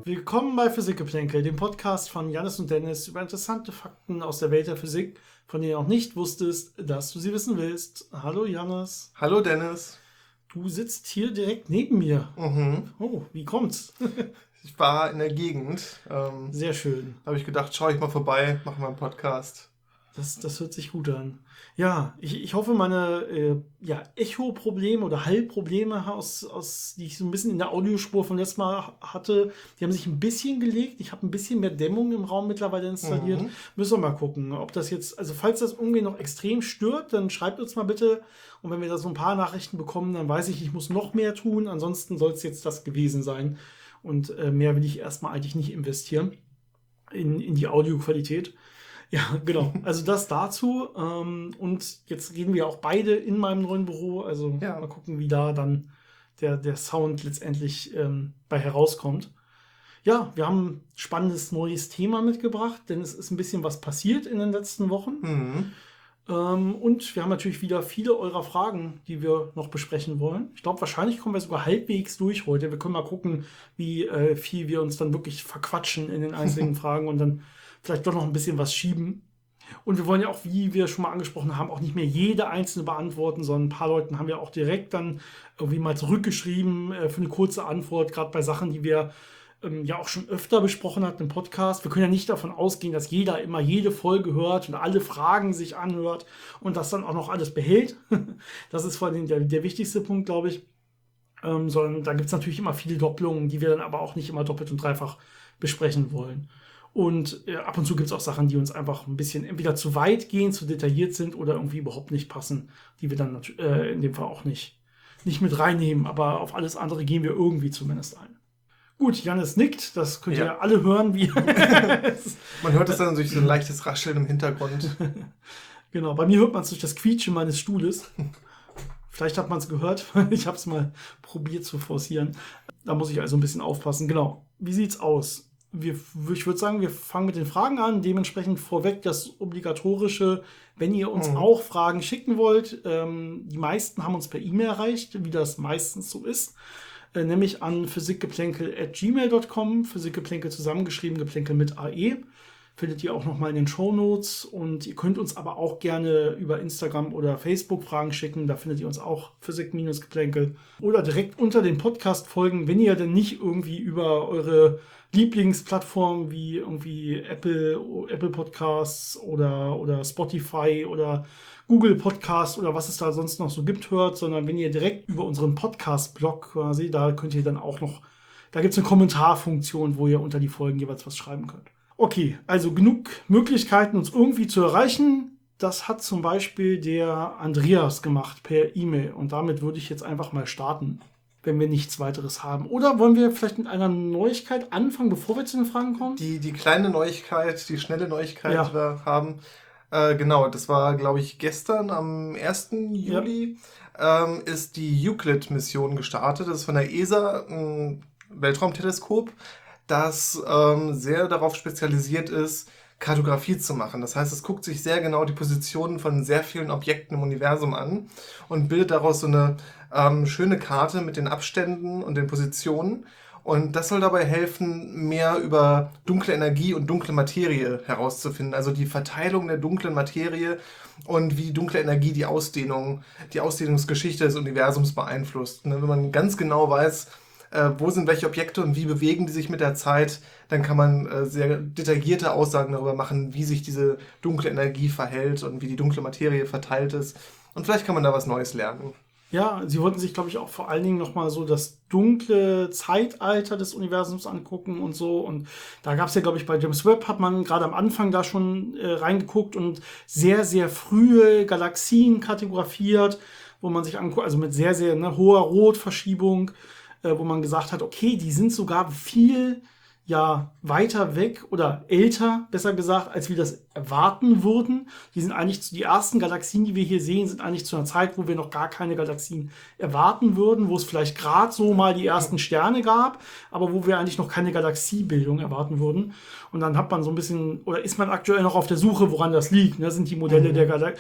Willkommen bei Physikgeplänkel, dem Podcast von Jannis und Dennis über interessante Fakten aus der Welt der Physik, von denen du auch nicht wusstest, dass du sie wissen willst. Hallo Jannis. Hallo Dennis. Du sitzt hier direkt neben mir. Mhm. Oh, wie kommt's? Ich war in der Gegend. Sehr schön. Habe ich gedacht, schaue ich mal vorbei, mache mal einen Podcast. Das hört sich gut an. Ja, ich hoffe, meine Echo-Probleme oder Hallprobleme, die ich so ein bisschen in der Audiospur von letztem Mal hatte, die haben sich ein bisschen gelegt. Ich habe ein bisschen mehr Dämmung im Raum mittlerweile installiert. Müssen wir mal gucken, ob das jetzt, also falls das irgendwie noch extrem stört, dann schreibt uns mal bitte. Und wenn wir da so ein paar Nachrichten bekommen, dann weiß ich muss noch mehr tun. Ansonsten soll es jetzt das gewesen sein. Und mehr will ich erstmal eigentlich nicht investieren in die Audioqualität. Ja, genau. Also das dazu. Und jetzt reden wir auch beide in meinem neuen Büro. Also mal gucken, wie da dann der Sound letztendlich bei herauskommt. Ja, wir haben ein spannendes neues Thema mitgebracht, denn es ist ein bisschen was passiert in den letzten Wochen. Und wir haben natürlich wieder viele eurer Fragen, die wir noch besprechen wollen. Ich glaube, wahrscheinlich kommen wir sogar halbwegs durch heute. Wir können mal gucken, wie viel wir uns dann wirklich verquatschen in den einzelnen Fragen und dann vielleicht doch noch ein bisschen was schieben. Und wir wollen ja auch, wie wir schon mal angesprochen haben, auch nicht mehr jede einzelne beantworten, sondern ein paar Leuten haben ja auch direkt dann irgendwie mal zurückgeschrieben für eine kurze Antwort, gerade bei Sachen, die wir ja auch schon öfter besprochen hatten im Podcast. Wir können ja nicht davon ausgehen, dass jeder immer jede Folge hört und alle Fragen sich anhört und das dann auch noch alles behält. Das ist vor allem der wichtigste Punkt, glaube ich. Sondern da gibt es natürlich immer viele Doppelungen, die wir dann aber auch nicht immer doppelt und dreifach besprechen wollen. Und ab und zu gibt es auch Sachen, die uns einfach ein bisschen entweder zu weit gehen, zu detailliert sind oder irgendwie überhaupt nicht passen, die wir dann in dem Fall auch nicht mit reinnehmen. Aber auf alles andere gehen wir irgendwie zumindest ein. Gut, Jannis nickt, das könnt ihr alle hören. Wie Man hört es dann durch so ein leichtes Rascheln im Hintergrund. Genau, bei mir hört man es durch das Quietschen meines Stuhles. Vielleicht hat man es gehört, ich habe es mal probiert zu forcieren. Da muss ich also ein bisschen aufpassen. Genau, wie sieht's aus? Ich würde sagen, wir fangen mit den Fragen an. Dementsprechend vorweg das Obligatorische, wenn ihr uns auch Fragen schicken wollt. Die meisten haben uns per E-Mail erreicht, wie das meistens so ist. Nämlich an physikgeplänkel@gmail.com. Physikgeplänkel zusammengeschrieben, Geplänkel mit AE. Findet ihr auch nochmal in den Shownotes. Und ihr könnt uns aber auch gerne über Instagram oder Facebook Fragen schicken. Da findet ihr uns auch Physik-Geplänkel. Oder direkt unter den Podcast-Folgen, wenn ihr denn nicht irgendwie über eure Lieblingsplattformen wie irgendwie Apple Podcasts oder Spotify oder Google Podcasts oder was es da sonst noch so gibt, hört, sondern wenn ihr direkt über unseren Podcast-Blog quasi, da könnt ihr dann auch noch, da gibt es eine Kommentarfunktion, wo ihr unter die Folgen jeweils was schreiben könnt. Okay, also genug Möglichkeiten, uns irgendwie zu erreichen. Das hat zum Beispiel der Andreas gemacht per E-Mail und damit würde ich jetzt einfach mal starten, wenn wir nichts weiteres haben. Oder wollen wir vielleicht mit einer Neuigkeit anfangen, bevor wir zu den Fragen kommen? Die kleine Neuigkeit, die schnelle Neuigkeit, die wir haben. Genau, das war, glaube ich, gestern am 1. Juli ist die Euclid-Mission gestartet. Das ist von der ESA, ein Weltraumteleskop, das sehr darauf spezialisiert ist, Kartografie zu machen. Das heißt, es guckt sich sehr genau die Positionen von sehr vielen Objekten im Universum an und bildet daraus so eine schöne Karte mit den Abständen und den Positionen. Und das soll dabei helfen, mehr über dunkle Energie und dunkle Materie herauszufinden. Also die Verteilung der dunklen Materie und wie dunkle Energie die Ausdehnungsgeschichte des Universums beeinflusst. Und wenn man ganz genau weiß, wo sind welche Objekte und wie bewegen die sich mit der Zeit, dann kann man sehr detaillierte Aussagen darüber machen, wie sich diese dunkle Energie verhält und wie die dunkle Materie verteilt ist. Und vielleicht kann man da was Neues lernen. Ja, sie wollten sich, glaube ich, auch vor allen Dingen nochmal so das dunkle Zeitalter des Universums angucken und so. Und da gab es ja, glaube ich, bei James Webb hat man gerade am Anfang da schon reingeguckt und sehr, sehr frühe Galaxien kartografiert, wo man sich anguckt, also mit sehr, sehr hoher Rotverschiebung, wo man gesagt hat, okay, die sind sogar viel weiter weg oder älter, besser gesagt, als erwarten würden. Die ersten Galaxien, die wir hier sehen, sind eigentlich zu einer Zeit, wo wir noch gar keine Galaxien erwarten würden, wo es vielleicht gerade so mal die ersten Sterne gab, aber wo wir eigentlich noch keine Galaxiebildung erwarten würden. Und dann hat man so ein bisschen, oder ist man aktuell noch auf der Suche, woran das liegt. Ne? Sind die Modelle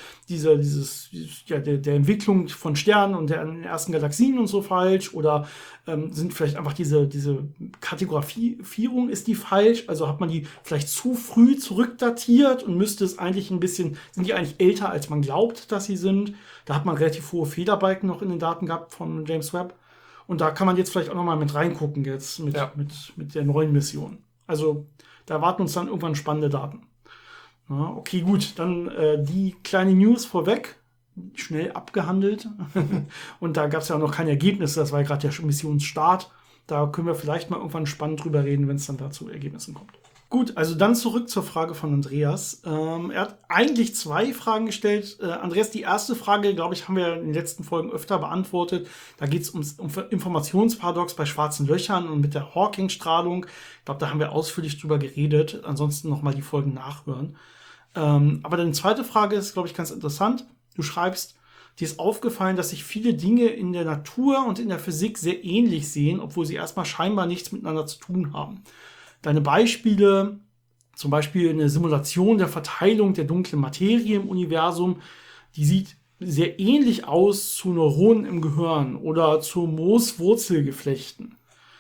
der Entwicklung von Sternen und der ersten Galaxien und so falsch? Oder sind vielleicht einfach diese Kategorisierung, ist die falsch? Also hat man die vielleicht zu früh zurückdatiert und müsste es eigentlich sind die eigentlich älter, als man glaubt, dass sie sind? Da hat man relativ hohe Fehlerbalken noch in den Daten gehabt von James Webb. Und da kann man jetzt vielleicht auch noch mal mit reingucken jetzt mit der neuen Mission. Also da erwarten uns dann irgendwann spannende Daten. Ja, okay, gut, dann die kleine News vorweg. Schnell abgehandelt. Und da gab es ja auch noch kein Ergebnis. Das war ja gerade der Missionsstart. Da können wir vielleicht mal irgendwann spannend drüber reden, wenn es dann dazu Ergebnissen kommt. Gut, also dann zurück zur Frage von Andreas. Er hat eigentlich 2 Fragen gestellt. Andreas, die erste Frage, glaube ich, haben wir in den letzten Folgen öfter beantwortet. Da geht es um Informationsparadox bei schwarzen Löchern und mit der Hawking-Strahlung. Ich glaube, da haben wir ausführlich drüber geredet. Ansonsten nochmal die Folgen nachhören. Aber deine zweite Frage ist, glaube ich, ganz interessant. Du schreibst, dir ist aufgefallen, dass sich viele Dinge in der Natur und in der Physik sehr ähnlich sehen, obwohl sie erstmal scheinbar nichts miteinander zu tun haben. Deine Beispiele, zum Beispiel eine Simulation der Verteilung der dunklen Materie im Universum, die sieht sehr ähnlich aus zu Neuronen im Gehirn oder zu Mooswurzelgeflechten.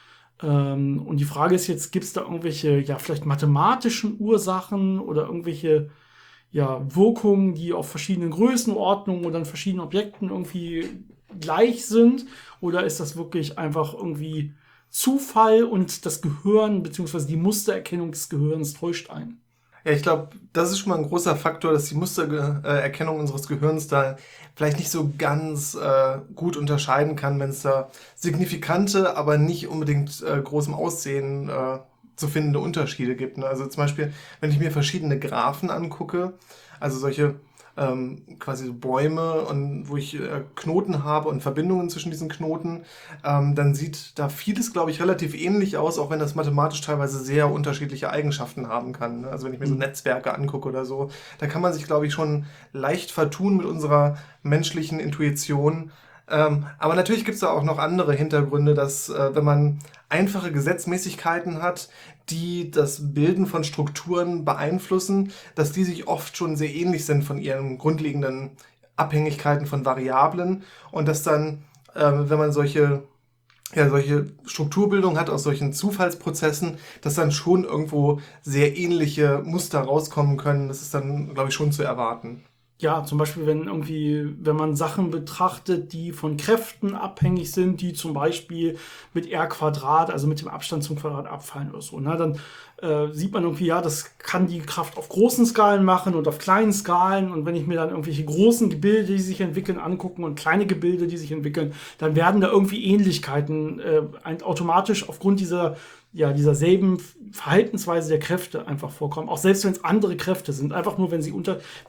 Und die Frage ist jetzt, gibt es da irgendwelche, vielleicht mathematischen Ursachen oder irgendwelche Wirkungen, die auf verschiedenen Größenordnungen oder an verschiedenen Objekten irgendwie gleich sind? Oder ist das wirklich einfach irgendwie Zufall und das Gehirn bzw. die Mustererkennung des Gehirns täuscht einen? Ja, ich glaube, das ist schon mal ein großer Faktor, dass die Mustererkennung unseres Gehirns da vielleicht nicht so ganz gut unterscheiden kann, wenn es da signifikante, aber nicht unbedingt großem Aussehen zu findende Unterschiede gibt. Ne? Also zum Beispiel, wenn ich mir verschiedene Graphen angucke, also solche quasi so Bäume, und wo ich Knoten habe und Verbindungen zwischen diesen Knoten, dann sieht da vieles, glaube ich, relativ ähnlich aus, auch wenn das mathematisch teilweise sehr unterschiedliche Eigenschaften haben kann. Ne? Also wenn ich mir so Netzwerke angucke oder so, da kann man sich, glaube ich, schon leicht vertun mit unserer menschlichen Intuition. Aber natürlich gibt es da auch noch andere Hintergründe, dass wenn man einfache Gesetzmäßigkeiten hat, die das Bilden von Strukturen beeinflussen, dass die sich oft schon sehr ähnlich sind von ihren grundlegenden Abhängigkeiten von Variablen, und dass dann, wenn man solche Strukturbildung hat aus solchen Zufallsprozessen, dass dann schon irgendwo sehr ähnliche Muster rauskommen können. Das ist dann, glaube ich, schon zu erwarten. Ja, zum Beispiel, wenn man Sachen betrachtet, die von Kräften abhängig sind, die zum Beispiel mit R², also mit dem Abstand zum Quadrat abfallen oder so, ne? Dann sieht man irgendwie, das kann die Kraft auf großen Skalen machen und auf kleinen Skalen. Und wenn ich mir dann irgendwelche großen Gebilde, die sich entwickeln, angucken und kleine Gebilde, die sich entwickeln, dann werden da irgendwie Ähnlichkeiten automatisch aufgrund dieser selben Verhaltensweise der Kräfte einfach vorkommen. Auch selbst wenn es andere Kräfte sind. Einfach nur, wenn sie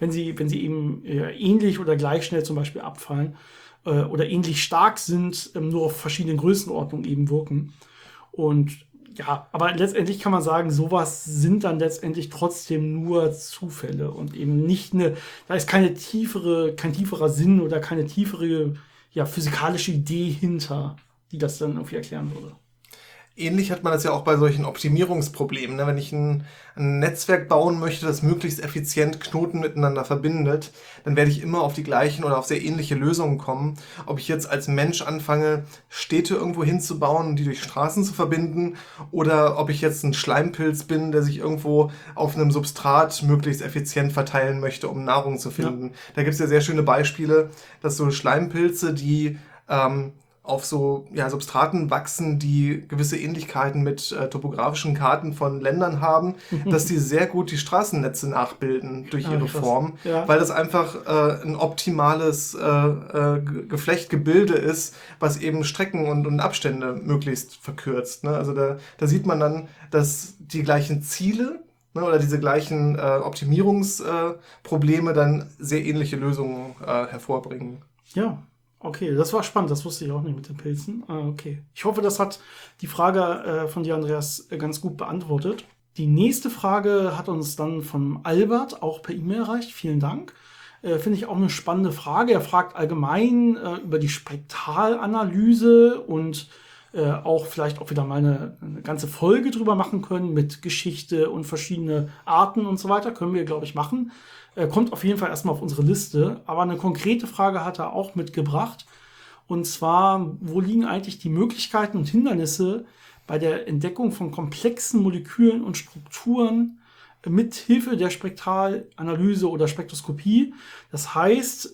eben ähnlich oder gleich schnell zum Beispiel abfallen oder ähnlich stark sind, nur auf verschiedenen Größenordnungen eben wirken. Und aber letztendlich kann man sagen, sowas sind dann letztendlich trotzdem nur Zufälle und eben nicht da ist kein tieferer Sinn oder keine tiefere physikalische Idee hinter, die das dann irgendwie erklären würde. Ähnlich hat man das ja auch bei solchen Optimierungsproblemen. Ne? Wenn ich ein Netzwerk bauen möchte, das möglichst effizient Knoten miteinander verbindet, dann werde ich immer auf die gleichen oder auf sehr ähnliche Lösungen kommen. Ob ich jetzt als Mensch anfange, Städte irgendwo hinzubauen und die durch Straßen zu verbinden, oder ob ich jetzt ein Schleimpilz bin, der sich irgendwo auf einem Substrat möglichst effizient verteilen möchte, um Nahrung zu finden. Ja. Da gibt es ja sehr schöne Beispiele, dass so Schleimpilze, die auf so Substraten wachsen, die gewisse Ähnlichkeiten mit topografischen Karten von Ländern haben, dass die sehr gut die Straßennetze nachbilden durch ihre Form, weil das einfach ein optimales Geflechtgebilde ist, was eben Strecken und Abstände möglichst verkürzt. Ne? Also da sieht man dann, dass die gleichen Ziele oder diese gleichen Optimierungsprobleme dann sehr ähnliche Lösungen hervorbringen. Ja. Okay, das war spannend, das wusste ich auch nicht mit den Pilzen. Okay. Ich hoffe, das hat die Frage von dir, Andreas, ganz gut beantwortet. Die nächste Frage hat uns dann von Albert auch per E-Mail erreicht. Vielen Dank. Finde ich auch eine spannende Frage. Er fragt allgemein über die Spektralanalyse und auch vielleicht auch wieder mal eine ganze Folge drüber machen können mit Geschichte und verschiedene Arten und so weiter. Können wir, glaube ich, machen. Kommt auf jeden Fall erstmal auf unsere Liste. Aber eine konkrete Frage hat er auch mitgebracht. Und zwar, wo liegen eigentlich die Möglichkeiten und Hindernisse bei der Entdeckung von komplexen Molekülen und Strukturen mit Hilfe der Spektralanalyse oder Spektroskopie? Das heißt,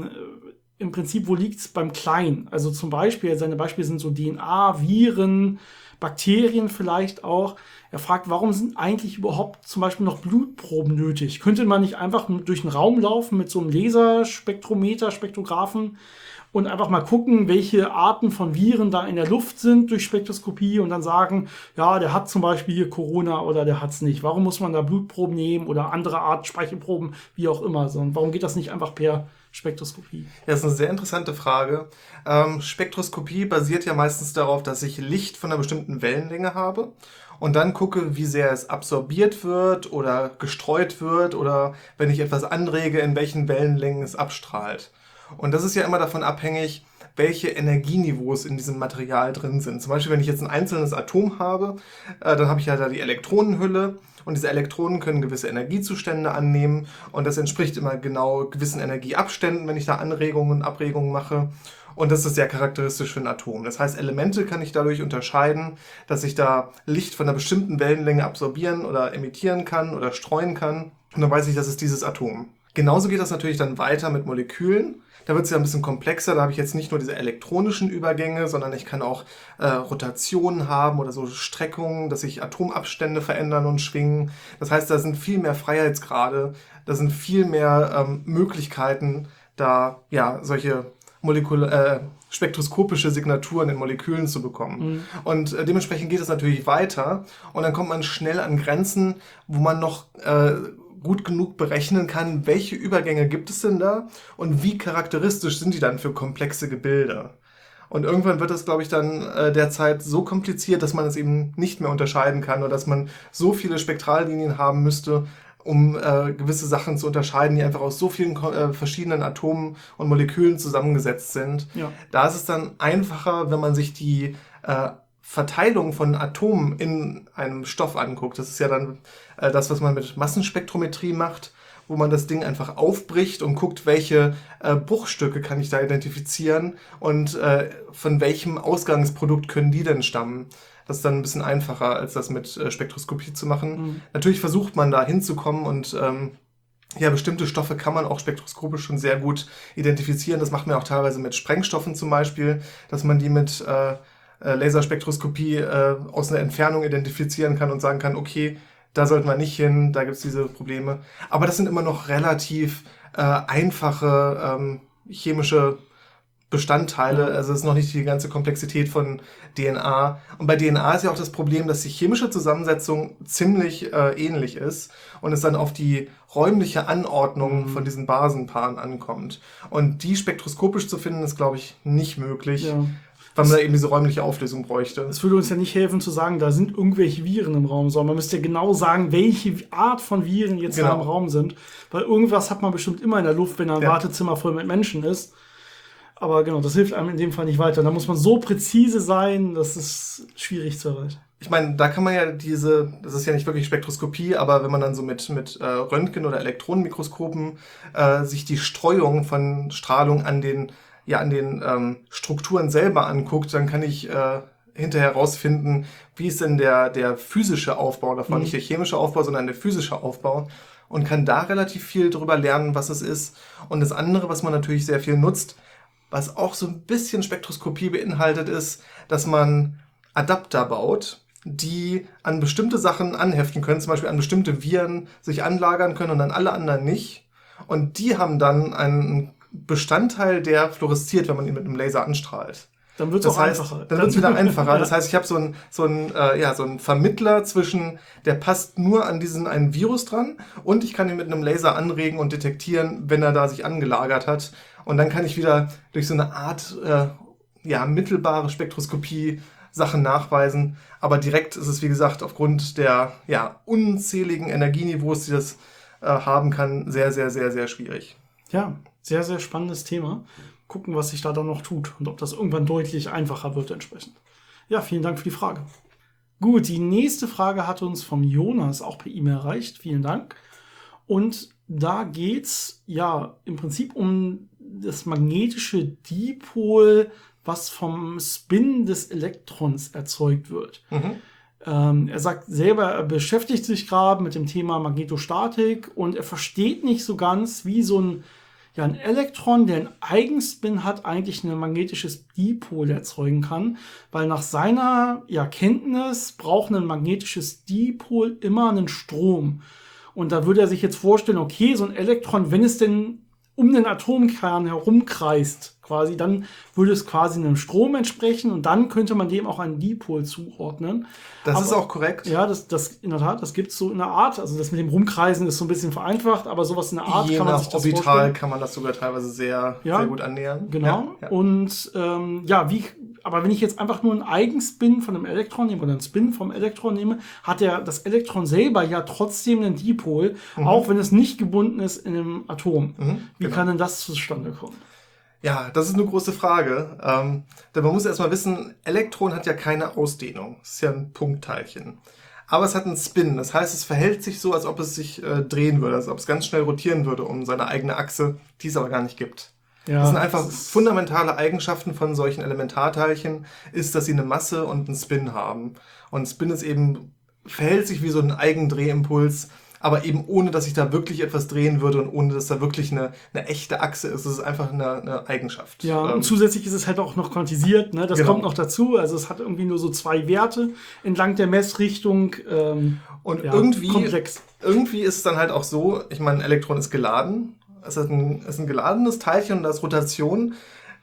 im Prinzip, wo liegt es beim Kleinen? Also zum Beispiel, seine Beispiele sind so DNA, Viren, Bakterien vielleicht auch. Er fragt, warum sind eigentlich überhaupt zum Beispiel noch Blutproben nötig? Könnte man nicht einfach durch den Raum laufen mit so einem Laserspektrometer, Spektrographen und einfach mal gucken, welche Arten von Viren da in der Luft sind durch Spektroskopie und dann sagen, ja, der hat zum Beispiel hier Corona oder der hat es nicht. Warum muss man da Blutproben nehmen oder andere Art Speichelproben, wie auch immer? So, und warum geht das nicht einfach per Spektroskopie? Ja, das ist eine sehr interessante Frage. Spektroskopie basiert ja meistens darauf, dass ich Licht von einer bestimmten Wellenlänge habe und dann gucke, wie sehr es absorbiert wird oder gestreut wird oder wenn ich etwas anrege, in welchen Wellenlängen es abstrahlt. Und das ist ja immer davon abhängig, welche Energieniveaus in diesem Material drin sind. Zum Beispiel, wenn ich jetzt ein einzelnes Atom habe, dann habe ich ja da die Elektronenhülle und diese Elektronen können gewisse Energiezustände annehmen und das entspricht immer genau gewissen Energieabständen, wenn ich da Anregungen und Abregungen mache. Und das ist sehr charakteristisch für ein Atom. Das heißt, Elemente kann ich dadurch unterscheiden, dass ich da Licht von einer bestimmten Wellenlänge absorbieren oder emittieren kann oder streuen kann. Und dann weiß ich, das ist dieses Atom. Genauso geht das natürlich dann weiter mit Molekülen. Da wird es ja ein bisschen komplexer. Da habe ich jetzt nicht nur diese elektronischen Übergänge, sondern ich kann auch Rotationen haben oder so Streckungen, dass sich Atomabstände verändern und schwingen. Das heißt, da sind viel mehr Freiheitsgrade, da sind viel mehr Möglichkeiten, da ja solche spektroskopische Signaturen in Molekülen zu bekommen. Und dementsprechend geht es natürlich weiter und dann kommt man schnell an Grenzen, wo man noch gut genug berechnen kann, welche Übergänge gibt es denn da und wie charakteristisch sind die dann für komplexe Gebilde. Und irgendwann wird das, glaube ich, dann derzeit so kompliziert, dass man es eben nicht mehr unterscheiden kann oder dass man so viele Spektrallinien haben müsste, um gewisse Sachen zu unterscheiden, die einfach aus so vielen verschiedenen Atomen und Molekülen zusammengesetzt sind. Ja. Da ist es dann einfacher, wenn man sich die Verteilung von Atomen in einem Stoff anguckt. Das ist ja dann das, was man mit Massenspektrometrie macht, wo man das Ding einfach aufbricht und guckt, welche Bruchstücke kann ich da identifizieren und von welchem Ausgangsprodukt können die denn stammen. Das ist dann ein bisschen einfacher, als das mit Spektroskopie zu machen. Natürlich versucht man da hinzukommen und ja, bestimmte Stoffe kann man auch spektroskopisch schon sehr gut identifizieren. Das macht man auch teilweise mit Sprengstoffen zum Beispiel, dass man die mit Laserspektroskopie aus einer Entfernung identifizieren kann und sagen kann, okay, da sollten wir nicht hin, da gibt es diese Probleme. Aber das sind immer noch relativ einfache chemische Bestandteile, also es ist noch nicht die ganze Komplexität von DNA. Und bei DNA ist ja auch das Problem, dass die chemische Zusammensetzung ziemlich ähnlich ist und es dann auf die räumliche Anordnung von diesen Basenpaaren ankommt. Und die spektroskopisch zu finden, ist, glaube ich, nicht möglich. Ja. Weil man da eben diese räumliche Auflösung bräuchte. Es würde uns ja nicht helfen zu sagen, da sind irgendwelche Viren im Raum, sondern man müsste ja genau sagen, welche Art von Viren jetzt da im Raum sind. Weil irgendwas hat man bestimmt immer in der Luft, wenn ein Wartezimmer voll mit Menschen ist. Aber genau, das hilft einem in dem Fall nicht weiter. Da muss man so präzise sein, das ist schwierig zu erreichen. Ich meine, da kann man ja das ist ja nicht wirklich Spektroskopie, aber wenn man dann so mit Röntgen- oder Elektronenmikroskopen sich die Streuung von Strahlung an den Strukturen selber anguckt, dann kann ich hinterher herausfinden, wie ist denn der physische Aufbau davon, nicht der chemische Aufbau, sondern der physische Aufbau und kann da relativ viel drüber lernen, was es ist. Und das andere, was man natürlich sehr viel nutzt, was auch so ein bisschen Spektroskopie beinhaltet, ist, dass man Adapter baut, die an bestimmte Sachen anheften können, zum Beispiel an bestimmte Viren sich anlagern können und an alle anderen nicht. Und die haben dann einen Bestandteil, der fluoresziert, wenn man ihn mit einem Laser anstrahlt. Dann wird es auch einfacher. Dann wird es wieder einfacher. Das heißt, ich habe so einen Vermittler zwischen, der passt nur an diesen einen Virus dran und ich kann ihn mit einem Laser anregen und detektieren, wenn er da sich angelagert hat. Und dann kann ich wieder durch so eine Art mittelbare Spektroskopie Sachen nachweisen. Aber direkt ist es, wie gesagt, aufgrund der unzähligen Energieniveaus, die das haben kann, sehr, sehr, sehr, sehr schwierig. Ja, sehr, sehr spannendes Thema. Gucken, was sich da dann noch tut und ob das irgendwann deutlich einfacher wird entsprechend. Ja, vielen Dank für die Frage. Gut, die nächste Frage hat uns vom Jonas auch per E-Mail erreicht. Vielen Dank. Und da geht's ja im Prinzip um das magnetische Dipol, was vom Spin des Elektrons erzeugt wird. Er sagt selber, er beschäftigt sich gerade mit dem Thema Magnetostatik und er versteht nicht so ganz, wie so ein Elektron, der einen Eigenspin hat, eigentlich ein magnetisches Dipol erzeugen kann, weil nach seiner Kenntnis braucht ein magnetisches Dipol immer einen Strom. Und da würde er sich jetzt vorstellen, okay, so ein Elektron, wenn es denn um den Atomkern herumkreist, quasi, dann würde es quasi einem Strom entsprechen und dann könnte man dem auch einen Dipol zuordnen. Das ist auch korrekt. Ja, das in der Tat, das gibt es so in der Art. Also das mit dem Rumkreisen ist so ein bisschen vereinfacht, aber sowas in der Art kann man sich das vorstellen. Orbital kann man das sogar teilweise sehr, sehr gut annähern. Genau. Ja. Und aber wenn ich jetzt einfach nur einen Eigenspin von einem Elektron nehme oder einen Spin vom Elektron nehme, hat das Elektron selber ja trotzdem einen Dipol, auch wenn es nicht gebunden ist in einem Atom. Wie kann denn das zustande kommen? Ja, das ist eine große Frage. Denn man muss erstmal wissen, Elektron hat ja keine Ausdehnung. Es ist ja ein Punktteilchen. Aber es hat einen Spin. Das heißt, es verhält sich so, als ob es sich drehen würde, als ob es ganz schnell rotieren würde um seine eigene Achse, die es aber gar nicht gibt. Ja, das sind einfach fundamentale Eigenschaften von solchen Elementarteilchen, ist, dass sie eine Masse und einen Spin haben. Und Spin ist eben, verhält sich wie so ein Eigendrehimpuls, aber eben ohne, dass sich da wirklich etwas drehen würde und ohne, dass da wirklich eine echte Achse ist. Es ist einfach eine Eigenschaft. Ja, und zusätzlich ist es halt auch noch quantisiert, ne? Das kommt noch dazu. Also es hat irgendwie nur so 2 Werte entlang der Messrichtung. Und irgendwie ist es dann halt auch so, ich meine, ein Elektron ist geladen. Es ist ein geladenes Teilchen und da ist Rotation.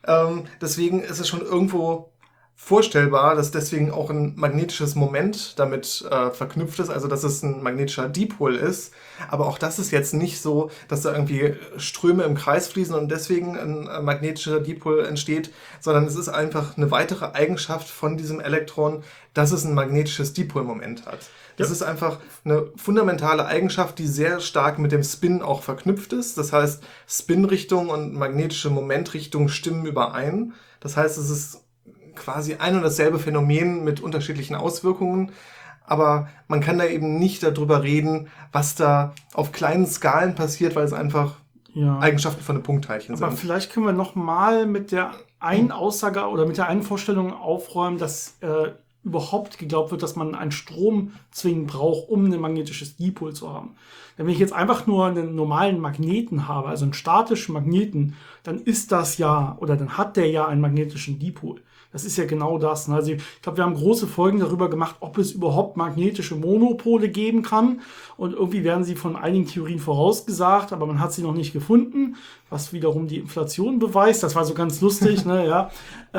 Deswegen ist es schon irgendwo vorstellbar, dass deswegen auch ein magnetisches Moment damit verknüpft ist, also dass es ein magnetischer Dipol ist. Aber auch das ist jetzt nicht so, dass da irgendwie Ströme im Kreis fließen und deswegen ein magnetischer Dipol entsteht, sondern es ist einfach eine weitere Eigenschaft von diesem Elektron, dass es ein magnetisches Dipolmoment hat. Das ist einfach eine fundamentale Eigenschaft, die sehr stark mit dem Spin auch verknüpft ist. Das heißt, Spinrichtung und magnetische Momentrichtung stimmen überein. Das heißt, es ist quasi ein und dasselbe Phänomen mit unterschiedlichen Auswirkungen. Aber man kann da eben nicht darüber reden, was da auf kleinen Skalen passiert, weil es einfach Eigenschaften von einem Punktteilchen sind. Aber vielleicht können wir noch mal mit der einen Aussage oder mit der einen Vorstellung aufräumen, dass überhaupt geglaubt wird, dass man einen Strom zwingend braucht, um ein magnetisches Dipol zu haben. Denn wenn ich jetzt einfach nur einen normalen Magneten habe, also einen statischen Magneten, dann ist das dann hat der einen magnetischen Dipol. Das ist ja genau das. Also ich glaube, wir haben große Folgen darüber gemacht, ob es überhaupt magnetische Monopole geben kann. Und irgendwie werden sie von einigen Theorien vorausgesagt, aber man hat sie noch nicht gefunden, was wiederum die Inflation beweist. Das war so ganz lustig, ne, ja.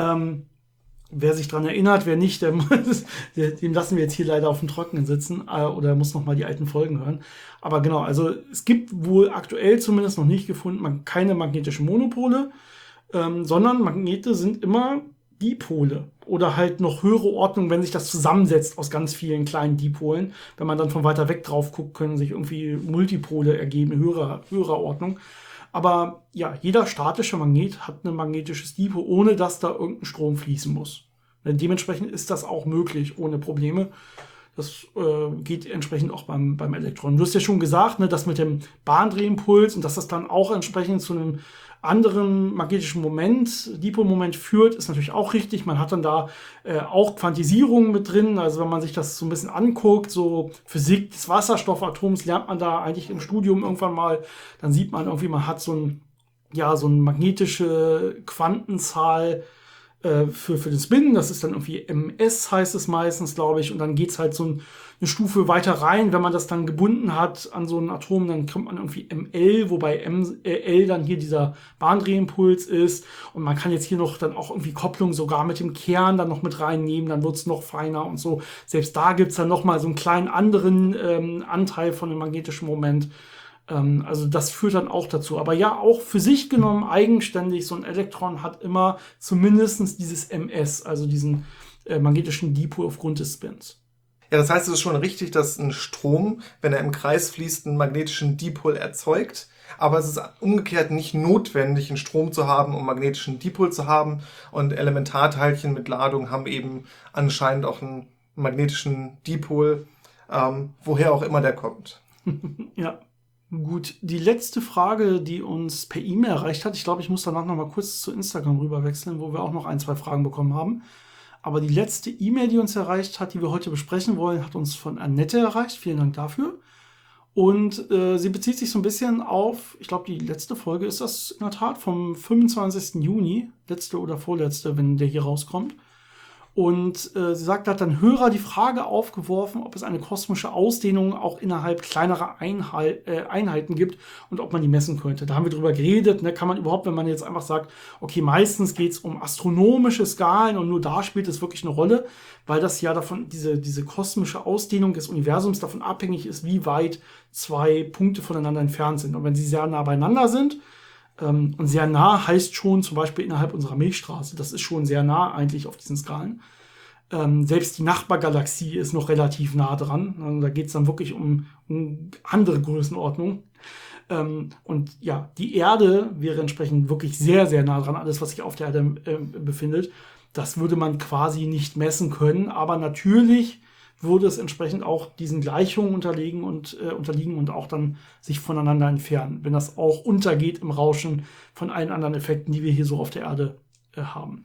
Wer sich dran erinnert, wer nicht, dem lassen wir jetzt hier leider auf dem Trockenen sitzen oder muss noch mal die alten Folgen hören. Aber genau, also es gibt wohl aktuell zumindest noch nicht gefunden, keine magnetischen Monopole, sondern Magnete sind immer Dipole oder halt noch höhere Ordnung, wenn sich das zusammensetzt aus ganz vielen kleinen Dipolen. Wenn man dann von weiter weg drauf guckt, können sich irgendwie Multipole ergeben, höherer Ordnung. Aber ja, jeder statische Magnet hat ein magnetisches Dipol, ohne dass da irgendein Strom fließen muss. Dementsprechend ist das auch möglich, ohne Probleme. Das geht entsprechend auch beim Elektron. Du hast ja schon gesagt, ne, das mit dem Bahndrehimpuls und dass das dann auch entsprechend zu einem anderen magnetischen Moment, Dipolmoment führt, ist natürlich auch richtig. Man hat dann da auch Quantisierungen mit drin. Also wenn man sich das so ein bisschen anguckt, so Physik des Wasserstoffatoms lernt man da eigentlich im Studium irgendwann mal, dann sieht man irgendwie, man hat so eine magnetische Quantenzahl für den Spin. Das ist dann irgendwie MS, heißt es meistens, glaube ich. Und dann geht's halt so eine Stufe weiter rein. Wenn man das dann gebunden hat an so ein Atom, dann kommt man irgendwie ML, wobei L dann hier dieser Bahndrehimpuls ist. Und man kann jetzt hier noch dann auch irgendwie Kopplung sogar mit dem Kern dann noch mit reinnehmen. Dann wird's noch feiner und so. Selbst da gibt's dann noch mal so einen kleinen anderen Anteil von dem magnetischen Moment. Also das führt dann auch dazu. Aber ja, auch für sich genommen eigenständig, so ein Elektron hat immer zumindest dieses MS, also diesen magnetischen Dipol aufgrund des Spins. Ja, das heißt, es ist schon richtig, dass ein Strom, wenn er im Kreis fließt, einen magnetischen Dipol erzeugt. Aber es ist umgekehrt nicht notwendig, einen Strom zu haben, um magnetischen Dipol zu haben. Und Elementarteilchen mit Ladung haben eben anscheinend auch einen magnetischen Dipol, woher auch immer der kommt. Ja, gut. Die letzte Frage, die uns per E-Mail erreicht hat, ich glaube, ich muss danach noch mal kurz zu Instagram rüber wechseln, wo wir auch noch 1, 2 Fragen bekommen haben. Aber die letzte E-Mail, die uns erreicht hat, die wir heute besprechen wollen, hat uns von Annette erreicht. Vielen Dank dafür. Und sie bezieht sich so ein bisschen auf, ich glaube, die letzte Folge ist das in der Tat vom 25. Juni, letzte oder vorletzte, wenn der hier rauskommt. Und sie sagt, da hat dann Hörer die Frage aufgeworfen, ob es eine kosmische Ausdehnung auch innerhalb kleinerer Einheiten gibt und ob man die messen könnte. Da haben wir drüber geredet, ne? Kann man überhaupt, wenn man jetzt einfach sagt, okay, meistens geht es um astronomische Skalen und nur da spielt es wirklich eine Rolle, weil das ja davon, diese kosmische Ausdehnung des Universums davon abhängig ist, wie weit 2 Punkte voneinander entfernt sind. Und wenn sie sehr nah beieinander sind, und sehr nah heißt schon zum Beispiel innerhalb unserer Milchstraße. Das ist schon sehr nah eigentlich auf diesen Skalen. Selbst die Nachbargalaxie ist noch relativ nah dran. Also da geht es dann wirklich um andere Größenordnungen. Und ja, die Erde wäre entsprechend wirklich sehr, sehr nah dran. Alles, was sich auf der Erde befindet, das würde man quasi nicht messen können. Aber natürlich würde es entsprechend auch diesen Gleichungen unterliegen und auch dann sich voneinander entfernen, wenn das auch untergeht im Rauschen von allen anderen Effekten, die wir hier so auf der Erde haben.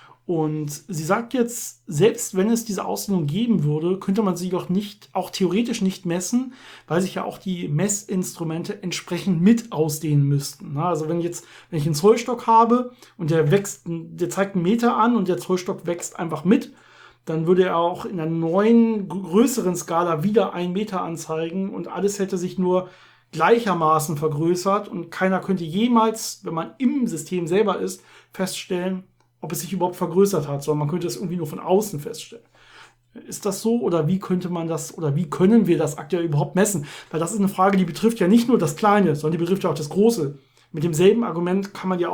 Und sie sagt jetzt, selbst wenn es diese Ausdehnung geben würde, könnte man sie doch nicht, auch theoretisch nicht messen, weil sich ja auch die Messinstrumente entsprechend mit ausdehnen müssten. Also wenn ich einen Zollstock habe und der zeigt 1 Meter an und der Zollstock wächst einfach mit, dann würde er auch in einer neuen, größeren Skala wieder 1 Meter anzeigen und alles hätte sich nur gleichermaßen vergrößert und keiner könnte jemals, wenn man im System selber ist, feststellen, ob es sich überhaupt vergrößert hat, sondern man könnte es irgendwie nur von außen feststellen. Ist das so oder wie können wir das aktuell überhaupt messen? Weil das ist eine Frage, die betrifft ja nicht nur das Kleine, sondern die betrifft ja auch das Große. Mit demselben Argument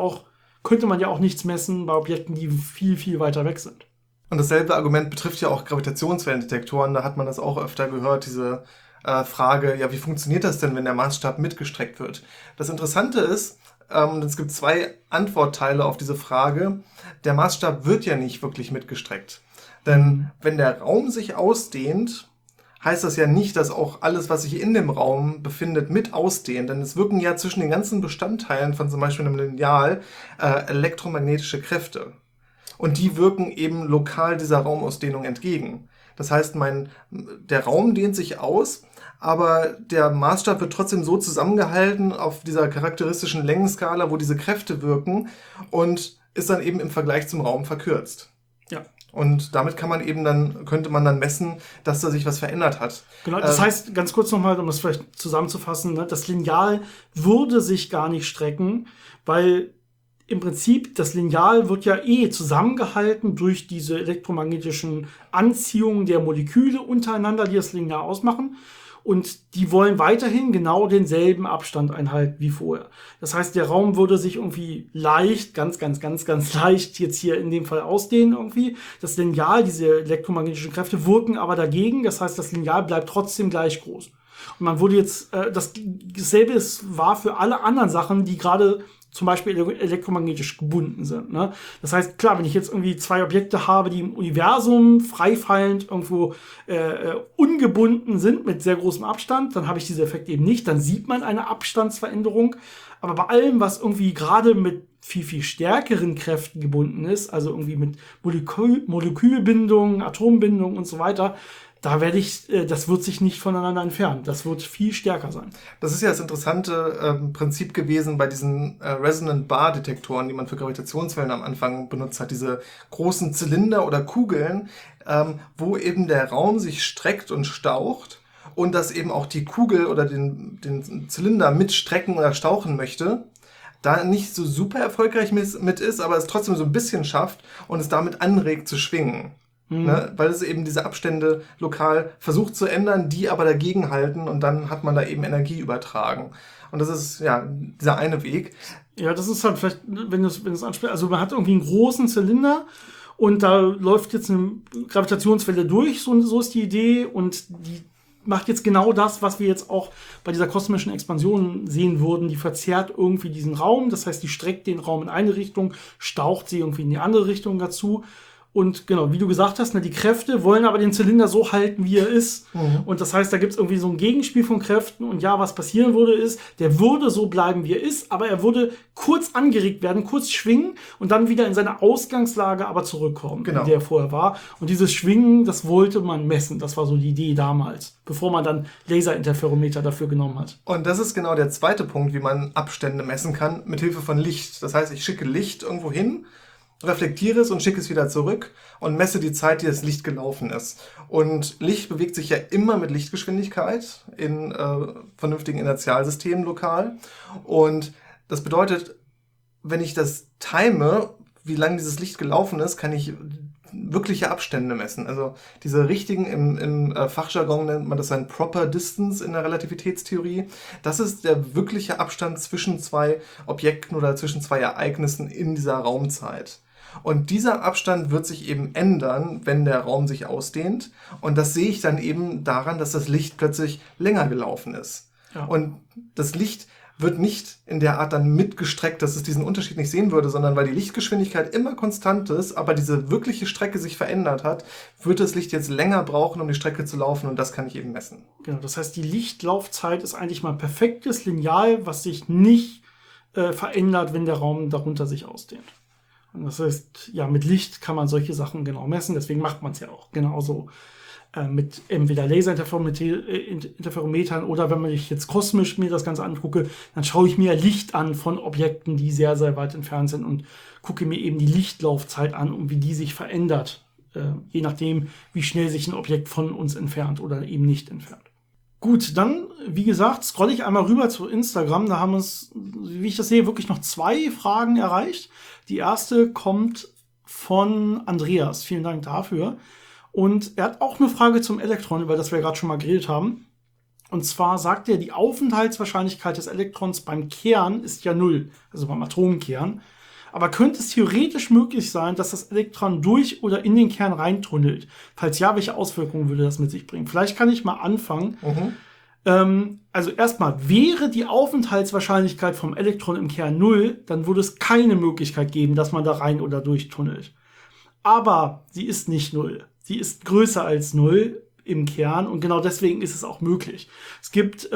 könnte man ja auch nichts messen bei Objekten, die viel, viel weiter weg sind. Und dasselbe Argument betrifft ja auch Gravitationswellendetektoren. Da hat man das auch öfter gehört, diese Frage, ja, wie funktioniert das denn, wenn der Maßstab mitgestreckt wird? Das Interessante ist, es gibt 2 Antwortteile auf diese Frage. Der Maßstab wird ja nicht wirklich mitgestreckt. Denn wenn der Raum sich ausdehnt, heißt das ja nicht, dass auch alles, was sich in dem Raum befindet, mit ausdehnt. Denn es wirken ja zwischen den ganzen Bestandteilen von zum Beispiel einem Lineal elektromagnetische Kräfte. Und die wirken eben lokal dieser Raumausdehnung entgegen. Das heißt, der Raum dehnt sich aus, aber der Maßstab wird trotzdem so zusammengehalten auf dieser charakteristischen Längenskala, wo diese Kräfte wirken und ist dann eben im Vergleich zum Raum verkürzt. Ja. Und damit könnte man dann messen, dass da sich was verändert hat. Genau, das heißt, ganz kurz nochmal, um das vielleicht zusammenzufassen, ne, das Lineal würde sich gar nicht strecken, weil im Prinzip, das Lineal wird ja zusammengehalten durch diese elektromagnetischen Anziehungen der Moleküle untereinander, die das Lineal ausmachen. Und die wollen weiterhin genau denselben Abstand einhalten wie vorher. Das heißt, der Raum würde sich irgendwie leicht, ganz leicht jetzt hier in dem Fall ausdehnen irgendwie. Das Lineal, diese elektromagnetischen Kräfte wirken aber dagegen. Das heißt, das Lineal bleibt trotzdem gleich groß. Und man würde jetzt, dasselbe war für alle anderen Sachen, die gerade zum Beispiel elektromagnetisch gebunden sind. Ne? Das heißt, klar, wenn ich jetzt irgendwie 2 Objekte habe, die im Universum freifallend irgendwo ungebunden sind mit sehr großem Abstand, dann habe ich diesen Effekt eben nicht. Dann sieht man eine Abstandsveränderung. Aber bei allem, was irgendwie gerade mit viel, viel stärkeren Kräften gebunden ist, also irgendwie mit Molekülbindung, Atombindung und so weiter, das wird sich nicht voneinander entfernen. Das wird viel stärker sein. Das ist ja das interessante Prinzip gewesen bei diesen Resonant-Bar-Detektoren, die man für Gravitationswellen am Anfang benutzt hat. Diese großen Zylinder oder Kugeln, wo eben der Raum sich streckt und staucht und dass eben auch die Kugel oder den Zylinder mitstrecken oder stauchen möchte. Da nicht so super erfolgreich mit ist, aber es trotzdem so ein bisschen schafft und es damit anregt zu schwingen. Ne? Weil es eben diese Abstände lokal versucht zu ändern, die aber dagegen halten und dann hat man da eben Energie übertragen. Und das ist ja dieser eine Weg. Ja, das ist halt vielleicht, wenn du es ansprichst, also man hat irgendwie einen großen Zylinder Und da läuft jetzt eine Gravitationswelle durch, so ist die Idee. Und die macht jetzt genau das, was wir jetzt auch bei dieser kosmischen Expansion sehen würden. Die verzerrt irgendwie diesen Raum. Das heißt, die streckt den Raum in eine Richtung, staucht sie irgendwie in die andere Richtung dazu. Und genau, wie du gesagt hast, die Kräfte wollen aber den Zylinder so halten, wie er ist. Und das heißt, da gibt es irgendwie so ein Gegenspiel von Kräften. Und ja, was passieren würde, ist, der würde so bleiben, wie er ist, aber er würde kurz angeregt werden, kurz schwingen und dann wieder in seine Ausgangslage aber zurückkommen, in der er vorher war. Und dieses Schwingen, das wollte man messen. Das war so die Idee damals, bevor man dann Laserinterferometer dafür genommen hat. Und das ist genau der zweite Punkt, wie man Abstände messen kann, mit Hilfe von Licht. Das heißt, ich schicke Licht irgendwo hin, reflektiere es und schicke es wieder zurück und messe die Zeit, die das Licht gelaufen ist. Und Licht bewegt sich ja immer mit Lichtgeschwindigkeit in vernünftigen Inertialsystemen lokal. Und das bedeutet, wenn ich das time, wie lange dieses Licht gelaufen ist, kann ich wirkliche Abstände messen. Also diese richtigen, im Fachjargon nennt man das ein Proper Distance in der Relativitätstheorie. Das ist der wirkliche Abstand zwischen zwei Objekten oder zwischen zwei Ereignissen in dieser Raumzeit. Und dieser Abstand wird sich eben ändern, wenn der Raum sich ausdehnt. Und das sehe ich dann eben daran, dass das Licht plötzlich länger gelaufen ist. Ja. Und das Licht wird nicht in der Art dann mitgestreckt, dass es diesen Unterschied nicht sehen würde, sondern weil die Lichtgeschwindigkeit immer konstant ist, aber diese wirkliche Strecke sich verändert hat, wird das Licht jetzt länger brauchen, um die Strecke zu laufen, und das kann ich eben messen. Genau, das heißt, die Lichtlaufzeit ist eigentlich mal ein perfektes Lineal, was sich nicht verändert, wenn der Raum darunter sich ausdehnt. Und das heißt, ja, mit Licht kann man solche Sachen genau messen, deswegen macht man es ja auch genauso mit entweder Laserinterferometern oder wenn ich jetzt kosmisch mir das Ganze angucke, dann schaue ich mir Licht an von Objekten, die sehr, sehr weit entfernt sind und gucke mir eben die Lichtlaufzeit an und wie die sich verändert, je nachdem, wie schnell sich ein Objekt von uns entfernt oder eben nicht entfernt. Gut, dann, wie gesagt, scrolle ich einmal rüber zu Instagram. Da haben uns, wie ich das sehe, wirklich noch 2 Fragen erreicht. Die erste kommt von Andreas. Vielen Dank dafür. Und er hat auch eine Frage zum Elektron, über das wir gerade schon mal geredet haben. Und zwar sagt er, die Aufenthaltswahrscheinlichkeit des Elektrons beim Kern ist ja 0, also beim Atomkern. Aber könnte es theoretisch möglich sein, dass das Elektron durch oder in den Kern reintunnelt? Falls ja, welche Auswirkungen würde das mit sich bringen? Vielleicht kann ich mal anfangen. Also erstmal, wäre die Aufenthaltswahrscheinlichkeit vom Elektron im Kern 0, dann würde es keine Möglichkeit geben, dass man da rein oder durchtunnelt. Aber sie ist nicht 0. Sie ist größer als 0 im Kern und genau deswegen ist es auch möglich. Es gibt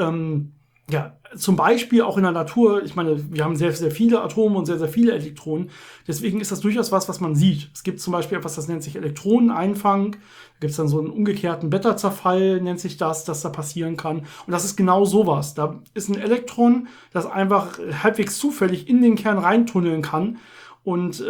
zum Beispiel auch in der Natur, ich meine, wir haben sehr, sehr viele Atome und sehr, sehr viele Elektronen. Deswegen ist das durchaus was man sieht. Es gibt zum Beispiel etwas, das nennt sich Elektroneneinfang. Da gibt es dann so einen umgekehrten Beta-Zerfall, nennt sich das da passieren kann. Und das ist genau sowas. Da ist ein Elektron, das einfach halbwegs zufällig in den Kern reintunneln kann. Und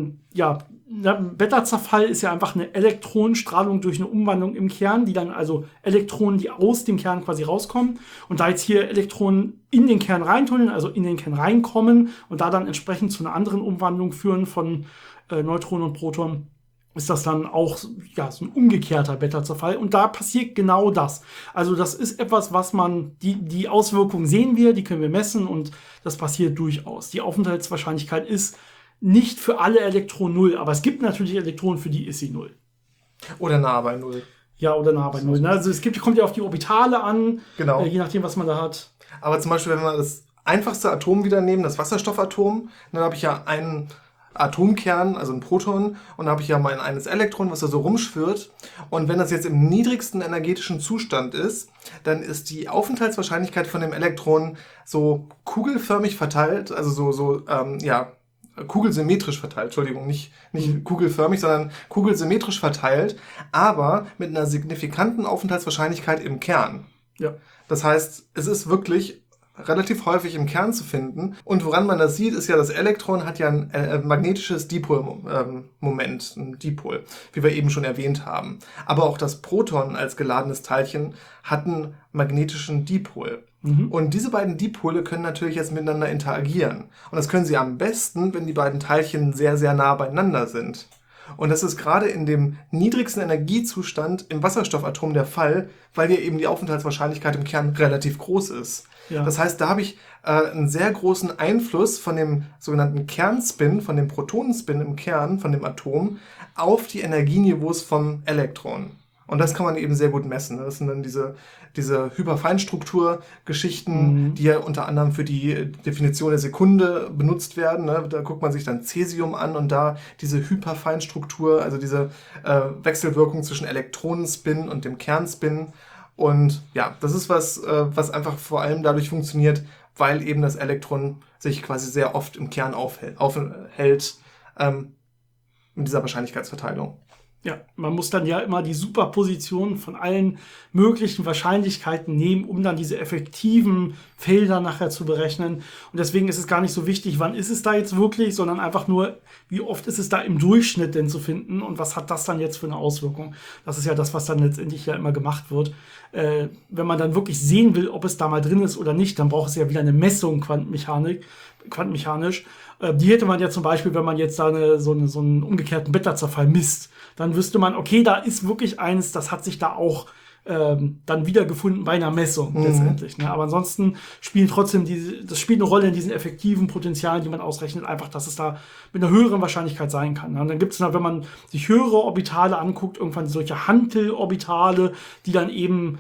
Beta-Zerfall ist ja einfach eine Elektronenstrahlung durch eine Umwandlung im Kern, die dann also Elektronen, die aus dem Kern quasi rauskommen. Und da jetzt hier Elektronen in den Kern reintunneln, also in den Kern reinkommen und da dann entsprechend zu einer anderen Umwandlung führen von Neutronen und Protonen, ist das dann auch so ein umgekehrter Beta-Zerfall. Und da passiert genau das. Also das ist etwas, was man, die Auswirkungen sehen wir, die können wir messen und das passiert durchaus. Die Aufenthaltswahrscheinlichkeit ist nicht für alle Elektronen 0, aber es gibt natürlich Elektronen, für die ist sie 0. Oder nah bei 0. Ja, oder nah bei 0. Also kommt ja auf die Orbitale an, genau. Je nachdem, was man da hat. Aber zum Beispiel, wenn wir das einfachste Atom wieder nehmen, das Wasserstoffatom, dann habe ich ja einen Atomkern, also ein Proton, und dann habe ich ja mein eines Elektron, was da so rumschwirrt. Und wenn das jetzt im niedrigsten energetischen Zustand ist, dann ist die Aufenthaltswahrscheinlichkeit von dem Elektron so kugelförmig verteilt, also kugelsymmetrisch verteilt, Entschuldigung, nicht kugelförmig, sondern kugelsymmetrisch verteilt, aber mit einer signifikanten Aufenthaltswahrscheinlichkeit im Kern. Ja. Das heißt, es ist wirklich relativ häufig im Kern zu finden. Und woran man das sieht, ist ja, das Elektron hat ja ein magnetisches Dipolmoment, ein Dipol, wie wir eben schon erwähnt haben. Aber auch das Proton als geladenes Teilchen hat einen magnetischen Dipol. Und diese beiden Dipole können natürlich jetzt miteinander interagieren. Und das können sie am besten, wenn die beiden Teilchen sehr, sehr nah beieinander sind. Und das ist gerade in dem niedrigsten Energiezustand im Wasserstoffatom der Fall, weil ja eben die Aufenthaltswahrscheinlichkeit im Kern relativ groß ist. Ja. Das heißt, da habe ich einen sehr großen Einfluss von dem sogenannten Kernspin, von dem Protonenspin im Kern, von dem Atom, auf die Energieniveaus vom Elektron. Und das kann man eben sehr gut messen. Das sind dann diese Hyperfeinstruktur-Geschichten, die ja unter anderem für die Definition der Sekunde benutzt werden. Ne? Da guckt man sich dann Cäsium an und da diese Hyperfeinstruktur, also diese Wechselwirkung zwischen Elektronenspin und dem Kernspin. Und ja, das ist was einfach vor allem dadurch funktioniert, weil eben das Elektron sich quasi sehr oft im Kern aufhält mit dieser Wahrscheinlichkeitsverteilung. Ja, man muss dann ja immer die Superposition von allen möglichen Wahrscheinlichkeiten nehmen, um dann diese effektiven Felder nachher zu berechnen. Und deswegen ist es gar nicht so wichtig, wann ist es da jetzt wirklich, sondern einfach nur, wie oft ist es da im Durchschnitt denn zu finden und was hat das dann jetzt für eine Auswirkung. Das ist ja das, was dann letztendlich ja immer gemacht wird. Wenn man dann wirklich sehen will, ob es da mal drin ist oder nicht, dann braucht es ja wieder eine Messung quantenmechanisch. Die hätte man ja zum Beispiel, wenn man jetzt da so einen umgekehrten Beta-Zerfall misst, dann wüsste man, okay, da ist wirklich eins, das hat sich da auch dann wiedergefunden bei einer Messung letztendlich. Ne? Aber ansonsten spielen trotzdem das spielt eine Rolle in diesen effektiven Potenzialen, die man ausrechnet, einfach, dass es da mit einer höheren Wahrscheinlichkeit sein kann. Ne? Und dann gibt es, wenn man sich höhere Orbitale anguckt, irgendwann solche Hantel-Orbitale, die dann eben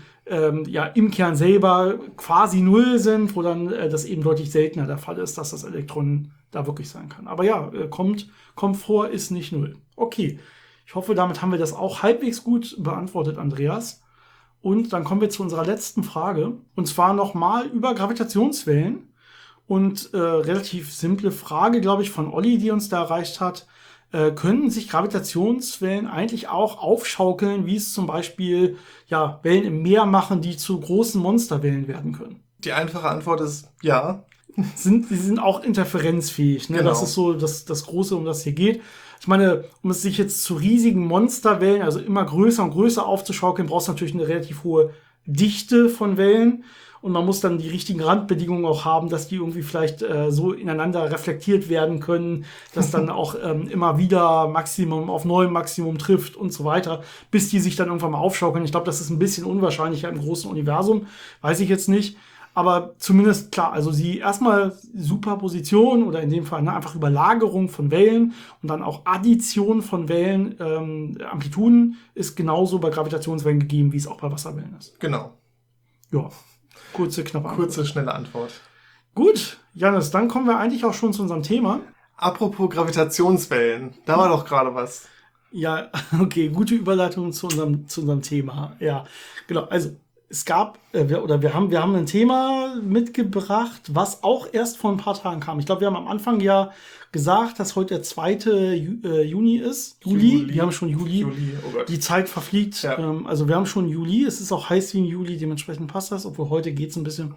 im Kern selber quasi null sind, wo dann das eben deutlich seltener der Fall ist, dass das Elektron da wirklich sein kann. Aber ja, kommt vor, ist nicht null. Okay, ich hoffe, damit haben wir das auch halbwegs gut beantwortet, Andreas. Und dann kommen wir zu unserer letzten Frage. Und zwar nochmal über Gravitationswellen. Und relativ simple Frage, glaube ich, von Olli, die uns da erreicht hat. Können sich Gravitationswellen eigentlich auch aufschaukeln, wie es zum Beispiel Wellen im Meer machen, die zu großen Monsterwellen werden können? Die einfache Antwort ist ja. Sie sind auch interferenzfähig. Ne? Genau. Das ist so das Große, um das hier geht. Ich meine, um es sich jetzt zu riesigen Monsterwellen, also immer größer und größer aufzuschaukeln, brauchst du natürlich eine relativ hohe Dichte von Wellen. Und man muss dann die richtigen Randbedingungen auch haben, dass die irgendwie vielleicht so ineinander reflektiert werden können, dass dann auch immer wieder Maximum auf neuem Maximum trifft und so weiter, bis die sich dann irgendwann mal aufschaukeln. Ich glaube, das ist ein bisschen unwahrscheinlicher im großen Universum. Weiß ich jetzt nicht. Aber zumindest klar, also sie erstmal Superposition oder in dem Fall einfach Überlagerung von Wellen und dann auch Addition von Wellen, Amplituden ist genauso bei Gravitationswellen gegeben, wie es auch bei Wasserwellen ist. Genau. Ja, kurze, knappe Antwort. Kurze, schnelle Antwort. Gut, Jannis, dann kommen wir eigentlich auch schon zu unserem Thema. Apropos Gravitationswellen, da war doch gerade was. Ja, okay, gute Überleitung zu unserem Thema. Ja, genau, also es gab, wir haben ein Thema mitgebracht, was auch erst vor ein paar Tagen kam. Ich glaube, wir haben am Anfang ja gesagt, dass heute der 2. Juni ist. Juli. Wir haben schon Juli. Oh Gott. Die Zeit verfliegt. Ja. Also wir haben schon Juli. Es ist auch heiß wie ein Juli, dementsprechend passt das, obwohl heute geht es ein bisschen.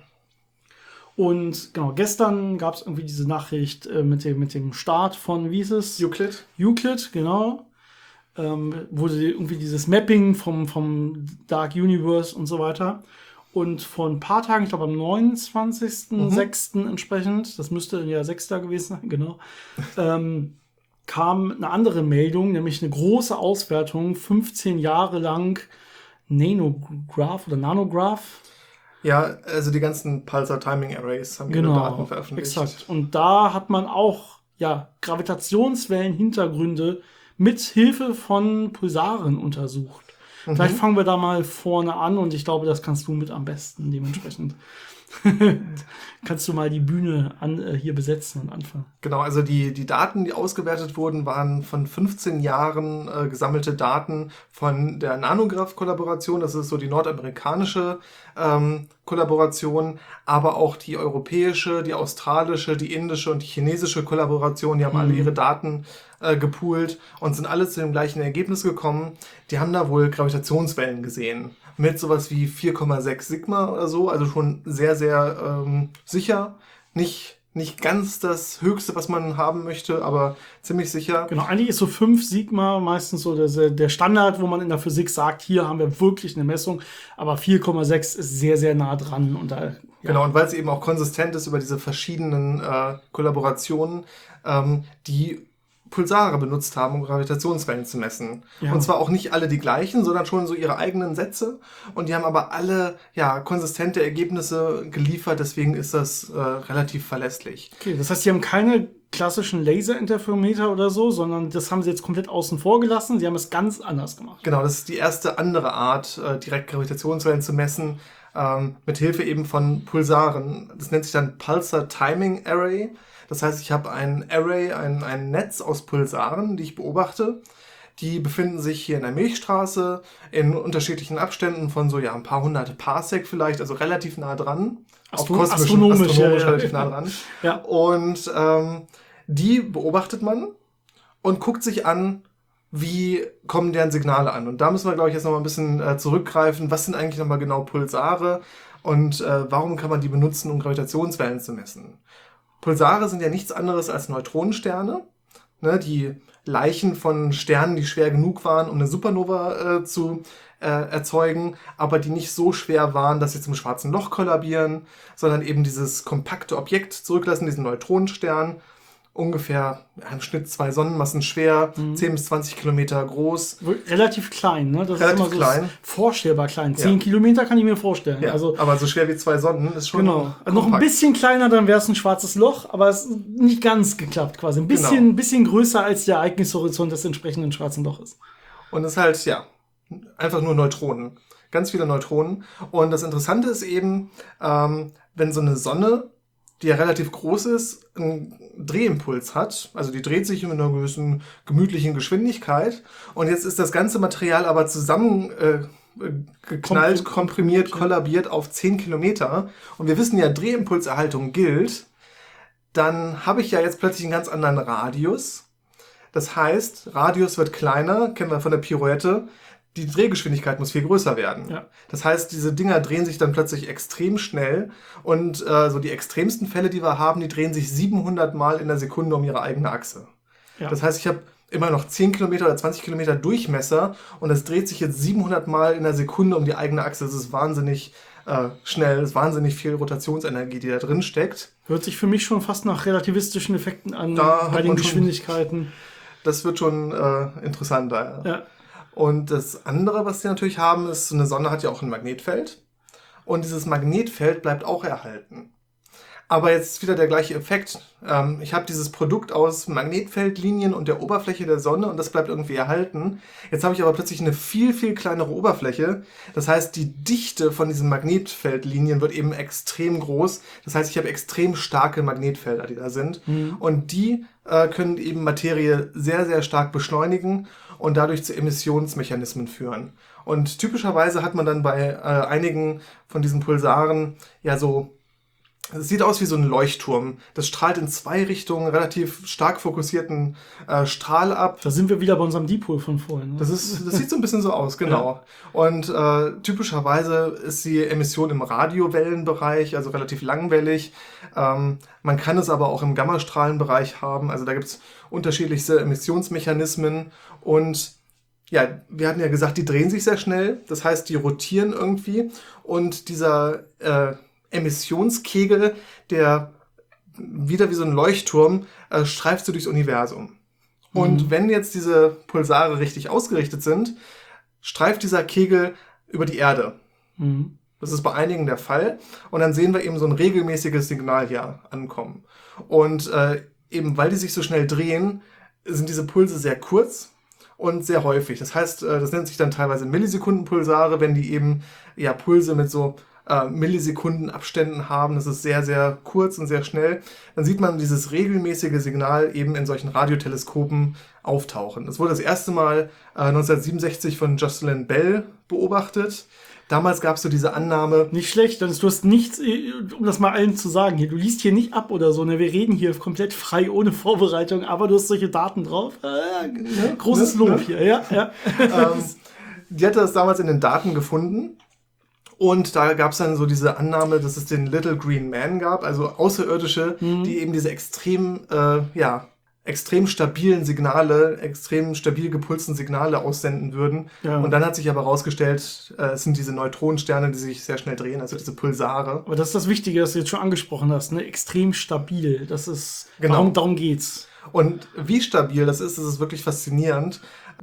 Und genau, gestern gab es irgendwie diese Nachricht mit dem Start von, wie hieß es? Euclid, genau. Wurde irgendwie dieses Mapping vom Dark Universe und so weiter. Und vor ein paar Tagen, ich glaube am 29.06. entsprechend, das müsste ja 6. gewesen sein, genau, kam eine andere Meldung, nämlich eine große Auswertung, 15 Jahre lang Nanograph. Ja, also die ganzen Pulsar Timing Arrays haben ihre Daten veröffentlicht. Exakt. Und da hat man auch Gravitationswellen-Hintergründe mit Hilfe von Pulsaren untersucht. Vielleicht fangen wir da mal vorne an und ich glaube, das kannst du mit am besten. Dementsprechend kannst du mal die Bühne hier besetzen und anfangen. Genau, also die Daten, die ausgewertet wurden, waren von 15 Jahren gesammelte Daten von der Nanograph-Kollaboration. Das ist so die nordamerikanische Kollaboration, aber auch die europäische, die australische, die indische und die chinesische Kollaboration. Die haben alle ihre Daten gepoolt und sind alle zu dem gleichen Ergebnis gekommen. Die haben da wohl Gravitationswellen gesehen. Mit sowas wie 4,6 Sigma oder so. Also schon sehr, sehr sicher. Nicht ganz das Höchste, was man haben möchte, aber ziemlich sicher. Genau, eigentlich ist so 5 Sigma meistens so der Standard, wo man in der Physik sagt, hier haben wir wirklich eine Messung. Aber 4,6 ist sehr, sehr nah dran. Und da, Genau, und weil es eben auch konsistent ist über diese verschiedenen Kollaborationen, die Pulsare benutzt haben, um Gravitationswellen zu messen. Ja. Und zwar auch nicht alle die gleichen, sondern schon so ihre eigenen Sätze. Und die haben aber alle konsistente Ergebnisse geliefert, deswegen ist das relativ verlässlich. Okay, das heißt, die haben keine klassischen Laserinterferometer oder so, sondern das haben sie jetzt komplett außen vor gelassen. Sie haben es ganz anders gemacht. Genau, das ist die erste andere Art, direkt Gravitationswellen zu messen, mit Hilfe eben von Pulsaren. Das nennt sich dann Pulsar Timing Array. Das heißt, ich habe ein Array, ein Netz aus Pulsaren, die ich beobachte. Die befinden sich hier in der Milchstraße in unterschiedlichen Abständen von so ein paar hundert Parsec vielleicht, also relativ nah dran. Astronomisch relativ nah dran. Ja. Und die beobachtet man und guckt sich an, wie kommen deren Signale an. Und da müssen wir, glaube ich, jetzt noch mal ein bisschen zurückgreifen. Was sind eigentlich nochmal genau Pulsare und warum kann man die benutzen, um Gravitationswellen zu messen? Pulsare sind ja nichts anderes als Neutronensterne, ne, die Leichen von Sternen, die schwer genug waren, um eine Supernova zu erzeugen, aber die nicht so schwer waren, dass sie zum schwarzen Loch kollabieren, sondern eben dieses kompakte Objekt zurücklassen, diesen Neutronenstern, ungefähr im Schnitt 2 Sonnenmassen schwer, 10 bis 20 Kilometer groß. Relativ klein, ne? Das relativ ist immer so klein. Vorstellbar klein. 10 Kilometer kann ich mir vorstellen. Ja, also, aber so schwer wie 2 Sonnen ist schon genau. Also noch ein bisschen kleiner, dann wäre es ein schwarzes Loch, aber es ist nicht ganz geklappt quasi. Ein bisschen größer als der Ereignishorizont des entsprechenden schwarzen Loches. Und es ist halt, einfach nur Neutronen. Ganz viele Neutronen. Und das Interessante ist eben, wenn so eine Sonne, die ja relativ groß ist, einen Drehimpuls hat. Also die dreht sich mit einer gewissen gemütlichen Geschwindigkeit. Und jetzt ist das ganze Material aber geknallt, komprimiert, kollabiert auf 10 Kilometer. Und wir wissen ja, Drehimpulserhaltung gilt. Dann habe ich ja jetzt plötzlich einen ganz anderen Radius. Das heißt, Radius wird kleiner, kennen wir von der Pirouette. Die Drehgeschwindigkeit muss viel größer werden. Ja. Das heißt, diese Dinger drehen sich dann plötzlich extrem schnell und so die extremsten Fälle, die wir haben, die drehen sich 700 Mal in der Sekunde um ihre eigene Achse. Ja. Das heißt, ich habe immer noch 10 Kilometer oder 20 Kilometer Durchmesser und es dreht sich jetzt 700 Mal in der Sekunde um die eigene Achse. Das ist wahnsinnig schnell, das ist wahnsinnig viel Rotationsenergie, die da drin steckt. Hört sich für mich schon fast nach relativistischen Effekten an Da bei den Geschwindigkeiten. Das wird schon interessanter. Ja. Und das andere, was sie natürlich haben, ist, so eine Sonne hat ja auch ein Magnetfeld. Und dieses Magnetfeld bleibt auch erhalten. Aber jetzt wieder der gleiche Effekt. Ich habe dieses Produkt aus Magnetfeldlinien und der Oberfläche der Sonne und das bleibt irgendwie erhalten. Jetzt habe ich aber plötzlich eine viel, viel kleinere Oberfläche. Das heißt, die Dichte von diesen Magnetfeldlinien wird eben extrem groß. Das heißt, ich habe extrem starke Magnetfelder, die da sind. Mhm. Und die können eben Materie sehr, sehr stark beschleunigen und dadurch zu Emissionsmechanismen führen. Und typischerweise hat man dann bei einigen von diesen Pulsaren es sieht aus wie so ein Leuchtturm. Das strahlt in 2 Richtungen relativ stark fokussierten Strahl ab. Da sind wir wieder bei unserem Dipol von vorhin. Ne? Das sieht so ein bisschen so aus, genau. Ja. Und typischerweise ist die Emission im Radiowellenbereich, also relativ langwellig. Man kann es aber auch im Gammastrahlenbereich haben. Also da gibt es unterschiedlichste Emissionsmechanismen. Und ja, wir hatten ja gesagt, die drehen sich sehr schnell. Das heißt, die rotieren irgendwie. Und dieser Emissionskegel, der wieder wie so ein Leuchtturm streift so durchs Universum. Und wenn jetzt diese Pulsare richtig ausgerichtet sind, streift dieser Kegel über die Erde. Mhm. Das ist bei einigen der Fall. Und dann sehen wir eben so ein regelmäßiges Signal hier ankommen. Und eben weil die sich so schnell drehen, sind diese Pulse sehr kurz und sehr häufig. Das heißt, das nennt sich dann teilweise Millisekundenpulsare, wenn die eben Pulse mit so Millisekundenabständen haben. Das ist sehr, sehr kurz und sehr schnell. Dann sieht man dieses regelmäßige Signal eben in solchen Radioteleskopen auftauchen. Das wurde das erste Mal 1967 von Jocelyn Bell beobachtet. Damals gab es so diese Annahme. Nicht schlecht, du hast nichts, um das mal allen zu sagen hier, du liest hier nicht ab oder so, ne? Wir reden hier komplett frei, ohne Vorbereitung, aber du hast solche Daten drauf. Großes Lob hier, ja. Die hatte das damals in den Daten gefunden. Und da gab es dann so diese Annahme, dass es den Little Green Man gab, also Außerirdische, die eben diese extrem stabilen Signale, extrem stabil gepulsten Signale aussenden würden. Ja. Und dann hat sich aber herausgestellt, es sind diese Neutronensterne, die sich sehr schnell drehen, also diese Pulsare. Aber das ist das Wichtige, das du jetzt schon angesprochen hast, ne? Extrem stabil. Das ist, genau. Darum geht's. Und wie stabil das ist wirklich faszinierend.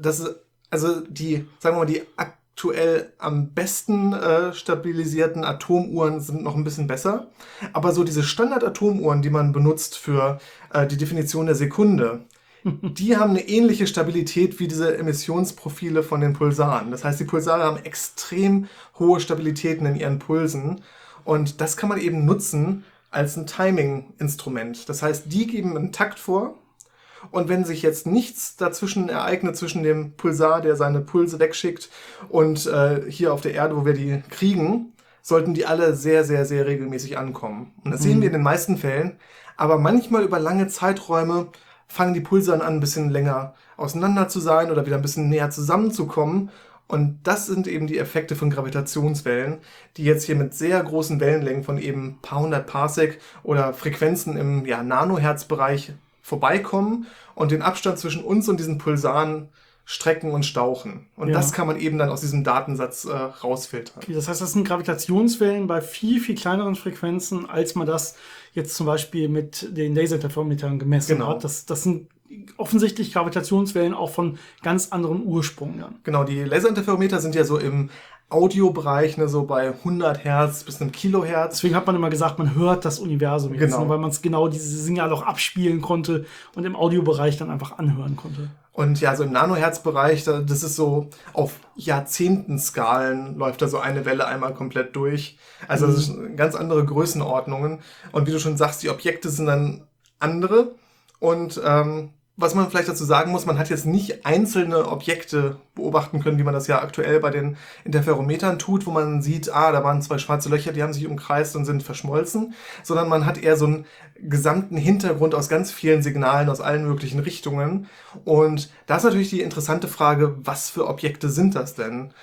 Also die, sagen wir mal, die aktuell am besten stabilisierten Atomuhren sind noch ein bisschen besser. Aber so diese Standard-Atomuhren, die man benutzt für die Definition der Sekunde, die haben eine ähnliche Stabilität wie diese Emissionsprofile von den Pulsaren. Das heißt, die Pulsare haben extrem hohe Stabilitäten in ihren Pulsen. Und das kann man eben nutzen als ein Timing-Instrument. Das heißt, die geben einen Takt vor. Und wenn sich jetzt nichts dazwischen ereignet, zwischen dem Pulsar, der seine Pulse wegschickt, und hier auf der Erde, wo wir die kriegen, sollten die alle sehr, sehr, sehr regelmäßig ankommen. Und das sehen wir in den meisten Fällen. Aber manchmal über lange Zeiträume fangen die Pulse dann an, ein bisschen länger auseinander zu sein oder wieder ein bisschen näher zusammenzukommen. Und das sind eben die Effekte von Gravitationswellen, die jetzt hier mit sehr großen Wellenlängen von eben ein paar hundert Parsec oder Frequenzen im Nanohertzbereich vorbeikommen und den Abstand zwischen uns und diesen Pulsaren strecken und stauchen. Und das kann man eben dann aus diesem Datensatz rausfiltern. Okay, das heißt, das sind Gravitationswellen bei viel, viel kleineren Frequenzen, als man das jetzt zum Beispiel mit den Laserinterferometern gemessen hat. Das sind offensichtlich Gravitationswellen auch von ganz anderen Ursprung dann. Genau, die Laserinterferometer sind ja so im Audiobereich, ne, so bei 100 Hertz bis einem Kilohertz. Deswegen hat man immer gesagt, man hört das Universum jetzt, Genau. weil man es genau diese Signale auch abspielen konnte und im Audiobereich dann einfach anhören konnte. Und ja, so im Nanohertzbereich, das ist so auf Jahrzehntenskalen läuft da so eine Welle einmal komplett durch. Also das sind ganz andere Größenordnungen. Und wie du schon sagst, die Objekte sind dann andere. Und was man vielleicht dazu sagen muss, man hat jetzt nicht einzelne Objekte beobachten können, wie man das ja aktuell bei den Interferometern tut, wo man sieht, da waren zwei schwarze Löcher, die haben sich umkreist und sind verschmolzen, sondern man hat eher so einen gesamten Hintergrund aus ganz vielen Signalen aus allen möglichen Richtungen. Und da ist natürlich die interessante Frage, was für Objekte sind das denn?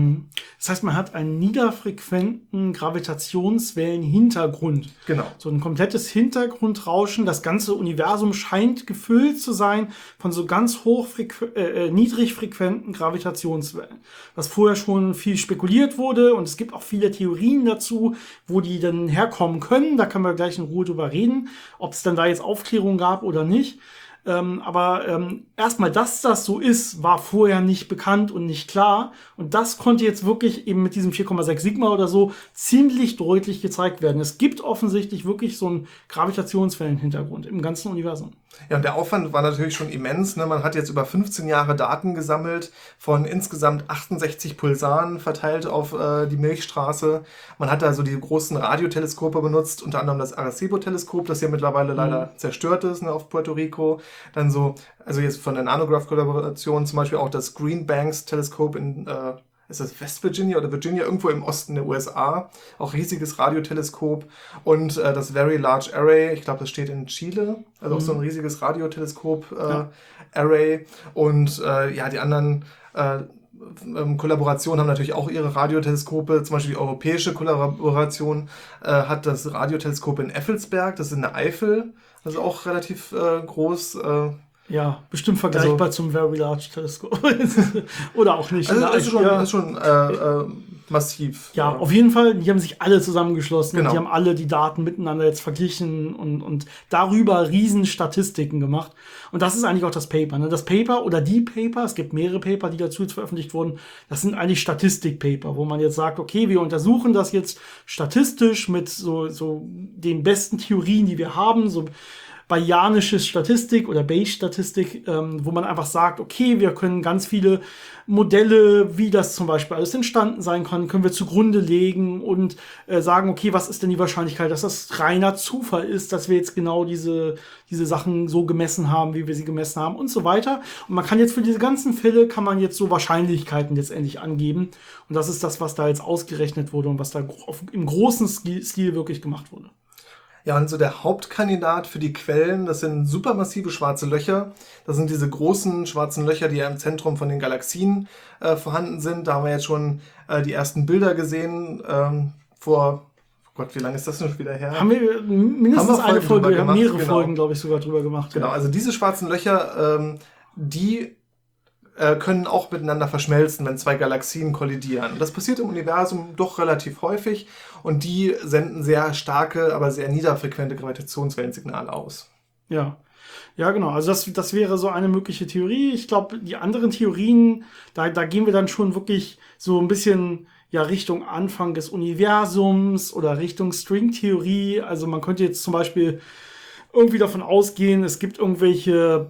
Das heißt, man hat einen niederfrequenten Gravitationswellenhintergrund. Genau. So ein komplettes Hintergrundrauschen. Das ganze Universum scheint gefüllt zu sein von so ganz niedrigfrequenten Gravitationswellen. Was vorher schon viel spekuliert wurde, und es gibt auch viele Theorien dazu, wo die dann herkommen können. Da können wir gleich in Ruhe drüber reden, ob es dann da jetzt Aufklärung gab oder nicht. Aber erstmal, dass das so ist, war vorher nicht bekannt und nicht klar. Und das konnte jetzt wirklich eben mit diesem 4,6 Sigma oder so ziemlich deutlich gezeigt werden. Es gibt offensichtlich wirklich so einen Gravitationswellenhintergrund im ganzen Universum. Ja, und der Aufwand war natürlich schon immens. Ne? Man hat jetzt über 15 Jahre Daten gesammelt von insgesamt 68 Pulsaren verteilt auf die Milchstraße. Man hat da so die großen Radioteleskope benutzt, unter anderem das Arecibo-Teleskop, das ja mittlerweile leider zerstört ist, ne, auf Puerto Rico. Dann so, also jetzt von der Nanograph-Kollaboration zum Beispiel auch das Green Banks-Teleskop in ist das West Virginia oder Virginia, irgendwo im Osten der USA. Auch riesiges Radioteleskop. Und das Very Large Array, ich glaube, das steht in Chile. Also auch so ein riesiges Radioteleskop-Array. Und die anderen Kollaborationen haben natürlich auch ihre Radioteleskope. Zum Beispiel die europäische Kollaboration hat das Radioteleskop in Effelsberg, das ist in der Eifel. Das ist auch relativ groß. Ja, bestimmt vergleichbar zum Very Large Teleskop. Oder auch nicht. Also das ist schon massiv. Ja, auf jeden Fall, die haben sich alle zusammengeschlossen Genau. und die haben alle die Daten miteinander jetzt verglichen und darüber riesen Statistiken gemacht. Und das ist eigentlich auch das Paper. Ne? Das Paper oder die Paper, es gibt mehrere Paper, die dazu jetzt veröffentlicht wurden, das sind eigentlich Statistikpaper, wo man jetzt sagt, okay, wir untersuchen das jetzt statistisch mit so den besten Theorien, die wir haben, so bayernische Statistik oder Bayes-Statistik, wo man einfach sagt, okay, wir können ganz viele Modelle, wie das zum Beispiel alles entstanden sein kann, können wir zugrunde legen und sagen, okay, was ist denn die Wahrscheinlichkeit, dass das reiner Zufall ist, dass wir jetzt genau diese Sachen so gemessen haben, wie wir sie gemessen haben und so weiter. Und man kann jetzt für diese ganzen Fälle, kann man jetzt so Wahrscheinlichkeiten letztendlich angeben. Und das ist das, was da jetzt ausgerechnet wurde und was da im großen Stil wirklich gemacht wurde. Ja, und so der Hauptkandidat für die Quellen, das sind supermassive schwarze Löcher. Das sind diese großen schwarzen Löcher, die ja im Zentrum von den Galaxien vorhanden sind. Da haben wir jetzt schon die ersten Bilder gesehen vor, oh Gott, wie lange ist das schon wieder her? Haben wir mindestens eine Folge, wir haben mehrere genau. Folgen, glaube ich, sogar drüber gemacht. Genau, also diese schwarzen Löcher, die können auch miteinander verschmelzen, wenn zwei Galaxien kollidieren. Und das passiert im Universum doch relativ häufig und die senden sehr starke, aber sehr niederfrequente Gravitationswellensignale aus. Ja. Ja, genau. Also das wäre so eine mögliche Theorie. Ich glaube, die anderen Theorien, da gehen wir dann schon wirklich so ein bisschen ja Richtung Anfang des Universums oder Richtung Stringtheorie. Also man könnte jetzt zum Beispiel irgendwie davon ausgehen, es gab irgendwelche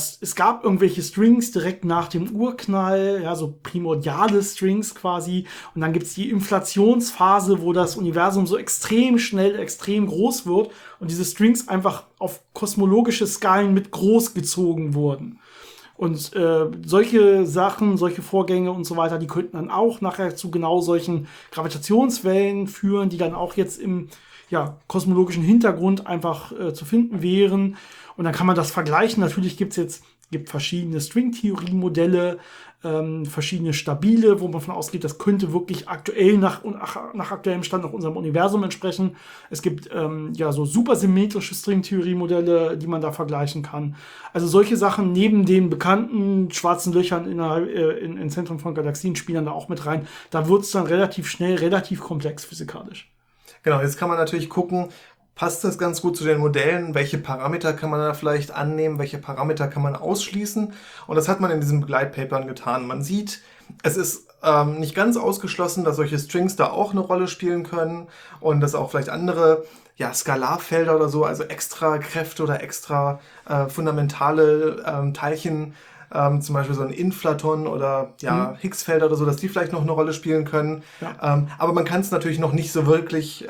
Strings direkt nach dem Urknall, ja, so primordiale Strings quasi. Und dann gibt's die Inflationsphase, wo das Universum so extrem schnell, extrem groß wird und diese Strings einfach auf kosmologische Skalen mit groß gezogen wurden. Und solche Sachen, solche Vorgänge und so weiter, die könnten dann auch nachher zu genau solchen Gravitationswellen führen, die dann auch jetzt im kosmologischen Hintergrund einfach zu finden wären. Und dann kann man das vergleichen. Natürlich gibt verschiedene Stringtheorie-Modelle, verschiedene stabile, wo man davon ausgeht, das könnte wirklich aktuell nach aktuellem Stand nach unserem Universum entsprechen. Es gibt so supersymmetrische Stringtheorie-Modelle, die man da vergleichen kann. Also solche Sachen neben den bekannten schwarzen Löchern in Zentren von Galaxien spielen da auch mit rein. Da wird es dann relativ schnell, relativ komplex physikalisch. Genau, jetzt kann man natürlich gucken, passt das ganz gut zu den Modellen? Welche Parameter kann man da vielleicht annehmen? Welche Parameter kann man ausschließen? Und das hat man in diesen Begleitpapern getan. Man sieht, es ist nicht ganz ausgeschlossen, dass solche Strings da auch eine Rolle spielen können und dass auch vielleicht andere Skalarfelder oder so, also extra Kräfte oder extra fundamentale Teilchen, zum Beispiel so ein Inflaton oder Higgs-Felder oder so, dass die vielleicht noch eine Rolle spielen können. Ja. Aber man kann es natürlich noch nicht so wirklich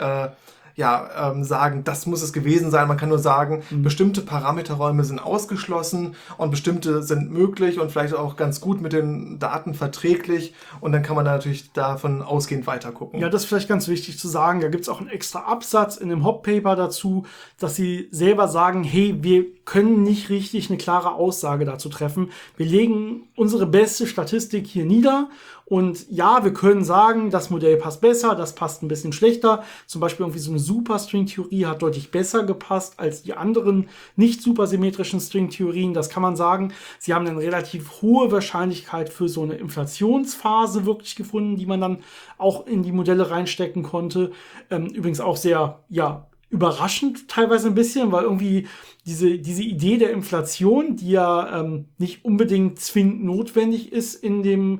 sagen, das muss es gewesen sein. Man kann nur sagen, bestimmte Parameterräume sind ausgeschlossen und bestimmte sind möglich und vielleicht auch ganz gut mit den Daten verträglich. Und dann kann man da natürlich davon ausgehend weiter gucken. Ja, das ist vielleicht ganz wichtig zu sagen. Da gibt es auch einen extra Absatz in dem Hop-Paper dazu, dass sie selber sagen, hey, wir können nicht richtig eine klare Aussage dazu treffen. Wir legen unsere beste Statistik hier nieder. Und ja, wir können sagen, das Modell passt besser, das passt ein bisschen schlechter. Zum Beispiel irgendwie so eine Superstring-Theorie hat deutlich besser gepasst als die anderen nicht supersymmetrischen String-Theorien. Das kann man sagen. Sie haben eine relativ hohe Wahrscheinlichkeit für so eine Inflationsphase wirklich gefunden, die man dann auch in die Modelle reinstecken konnte. Übrigens auch sehr, überraschend teilweise ein bisschen, weil irgendwie diese Idee der Inflation, die ja nicht unbedingt zwingend notwendig ist in dem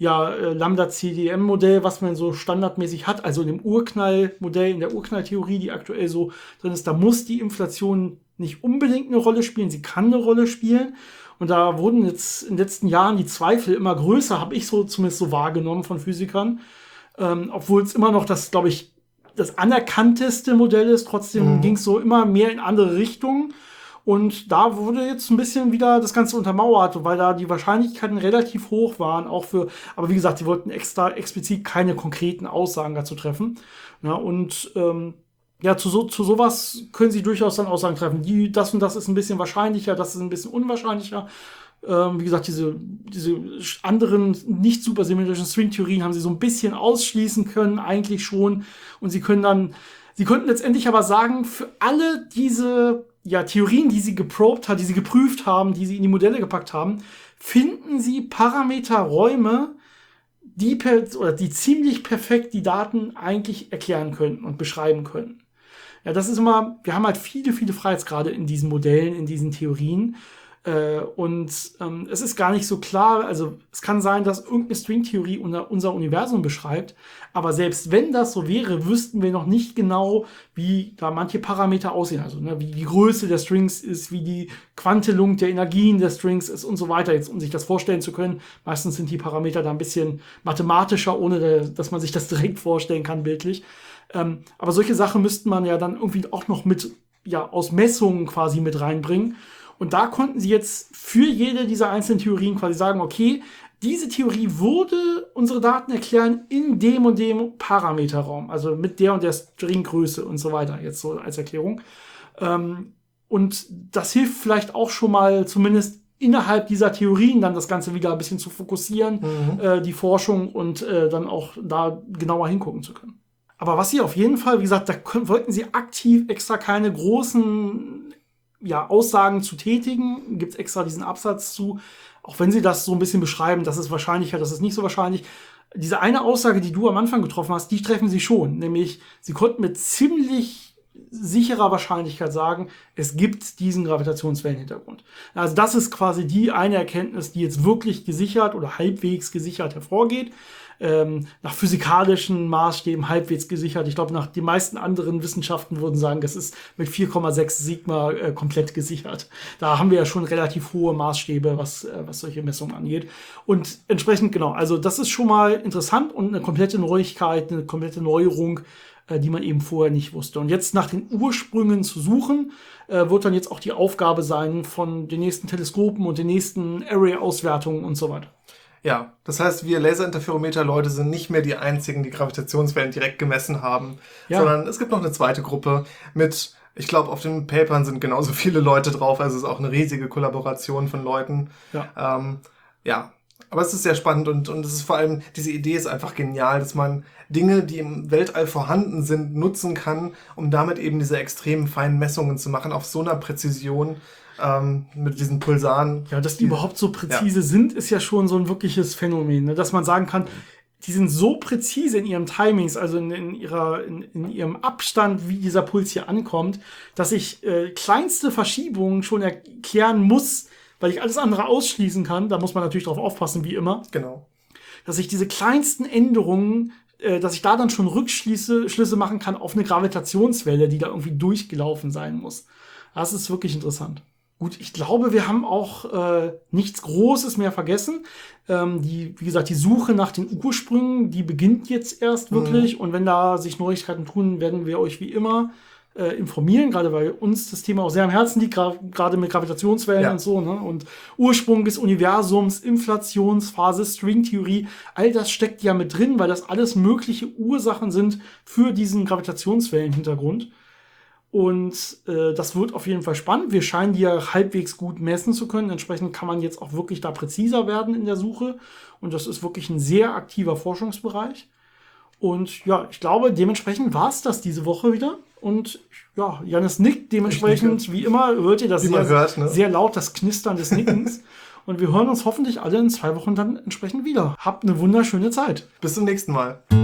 Lambda-CDM-Modell, was man so standardmäßig hat, also in dem Urknall-Modell, in der Urknalltheorie, die aktuell so drin ist, da muss die Inflation nicht unbedingt eine Rolle spielen, sie kann eine Rolle spielen. Und da wurden jetzt in den letzten Jahren die Zweifel immer größer, habe ich so zumindest so wahrgenommen von Physikern, obwohl es immer noch das, glaube ich, das anerkannteste Modell ist. Trotzdem ging es so immer mehr in andere Richtungen. Und da wurde jetzt ein bisschen wieder das Ganze untermauert, weil da die Wahrscheinlichkeiten relativ hoch waren, aber wie gesagt, sie wollten explizit keine konkreten Aussagen dazu treffen. Ja, und zu sowas können sie durchaus dann Aussagen treffen. Das und das ist ein bisschen wahrscheinlicher, das ist ein bisschen unwahrscheinlicher. Wie gesagt, diese anderen nicht supersymmetrischen Stringtheorien haben sie so ein bisschen ausschließen können, eigentlich schon. Und sie könnten letztendlich aber sagen, für alle diese Theorien, die sie geprüft haben, die sie in die Modelle gepackt haben, finden sie Parameterräume, die ziemlich perfekt die Daten eigentlich erklären könnten und beschreiben können. Ja, das ist immer, wir haben halt viele, viele Freiheitsgrade in diesen Modellen, in diesen Theorien. Es ist gar nicht so klar, also es kann sein, dass irgendeine Stringtheorie unser Universum beschreibt, aber selbst wenn das so wäre, wüssten wir noch nicht genau, wie da manche Parameter aussehen, also wie die Größe der Strings ist, wie die Quantelung der Energien der Strings ist und so weiter, jetzt um sich das vorstellen zu können. Meistens sind die Parameter da ein bisschen mathematischer, ohne dass man sich das direkt vorstellen kann, bildlich. Aber solche Sachen müsste man ja dann irgendwie auch noch aus Messungen quasi mit reinbringen. Und da konnten sie jetzt für jede dieser einzelnen Theorien quasi sagen, okay, diese Theorie würde unsere Daten erklären in dem und dem Parameterraum, also mit der und der Stringgröße und so weiter, jetzt so als Erklärung. Und das hilft vielleicht auch schon mal zumindest innerhalb dieser Theorien dann das Ganze wieder ein bisschen zu fokussieren, die Forschung und dann auch da genauer hingucken zu können. Aber was sie auf jeden Fall, wie gesagt, wollten sie aktiv extra keine großen Aussagen zu tätigen, gibt es extra diesen Absatz zu, auch wenn sie das so ein bisschen beschreiben, das ist wahrscheinlicher, das ist nicht so wahrscheinlich. Diese eine Aussage, die du am Anfang getroffen hast, die treffen sie schon, nämlich sie konnten mit ziemlich sicherer Wahrscheinlichkeit sagen, es gibt diesen Gravitationswellenhintergrund. Also das ist quasi die eine Erkenntnis, die jetzt wirklich gesichert oder halbwegs gesichert hervorgeht. Nach physikalischen Maßstäben halbwegs gesichert. Ich glaube, nach den meisten anderen Wissenschaften würden sagen, das ist mit 4,6 Sigma komplett gesichert. Da haben wir ja schon relativ hohe Maßstäbe, was solche Messungen angeht. Und entsprechend, genau, also das ist schon mal interessant und eine komplette Neuigkeit, eine komplette Neuerung, die man eben vorher nicht wusste. Und jetzt nach den Ursprüngen zu suchen, wird dann jetzt auch die Aufgabe sein von den nächsten Teleskopen und den nächsten Array-Auswertungen und so weiter. Ja, das heißt, wir Laserinterferometer-Leute sind nicht mehr die einzigen, die Gravitationswellen direkt gemessen haben, sondern es gibt noch eine zweite Gruppe mit, ich glaube, auf den Papern sind genauso viele Leute drauf, also es ist auch eine riesige Kollaboration von Leuten. Ja, aber es ist sehr spannend und es ist vor allem, diese Idee ist einfach genial, dass man Dinge, die im Weltall vorhanden sind, nutzen kann, um damit eben diese extremen feinen Messungen zu machen, auf so einer Präzision, mit diesen Pulsaren. Ja, dass die überhaupt so präzise sind, ist ja schon so ein wirkliches Phänomen, ne? Dass man sagen kann, die sind so präzise in ihren Timings, also in ihrem Abstand, wie dieser Puls hier ankommt, dass ich kleinste Verschiebungen schon erklären muss, weil ich alles andere ausschließen kann. Da muss man natürlich drauf aufpassen, wie immer. Genau. Dass ich diese kleinsten Änderungen, dass ich da dann schon Schlüsse machen kann auf eine Gravitationswelle, die da irgendwie durchgelaufen sein muss. Das ist wirklich interessant. Gut, ich glaube, wir haben auch nichts Großes mehr vergessen. Wie gesagt, die Suche nach den Ursprüngen, die beginnt jetzt erst wirklich. Und wenn da sich Neuigkeiten tun, werden wir euch wie immer informieren, gerade weil uns das Thema auch sehr am Herzen liegt, gerade mit Gravitationswellen und so, ne? Und Ursprung des Universums, Inflationsphase, Stringtheorie, all das steckt ja mit drin, weil das alles mögliche Ursachen sind für diesen Gravitationswellenhintergrund. Und das wird auf jeden Fall spannend. Wir scheinen die ja halbwegs gut messen zu können. Entsprechend kann man jetzt auch wirklich da präziser werden in der Suche. Und das ist wirklich ein sehr aktiver Forschungsbereich. Und ja, ich glaube, dementsprechend war es das diese Woche wieder. Und ja, Jannis nickt dementsprechend, wie immer, hört ihr das sehr laut, das Knistern des Nickens. Und wir hören uns hoffentlich alle in 2 Wochen dann entsprechend wieder. Habt eine wunderschöne Zeit. Bis zum nächsten Mal.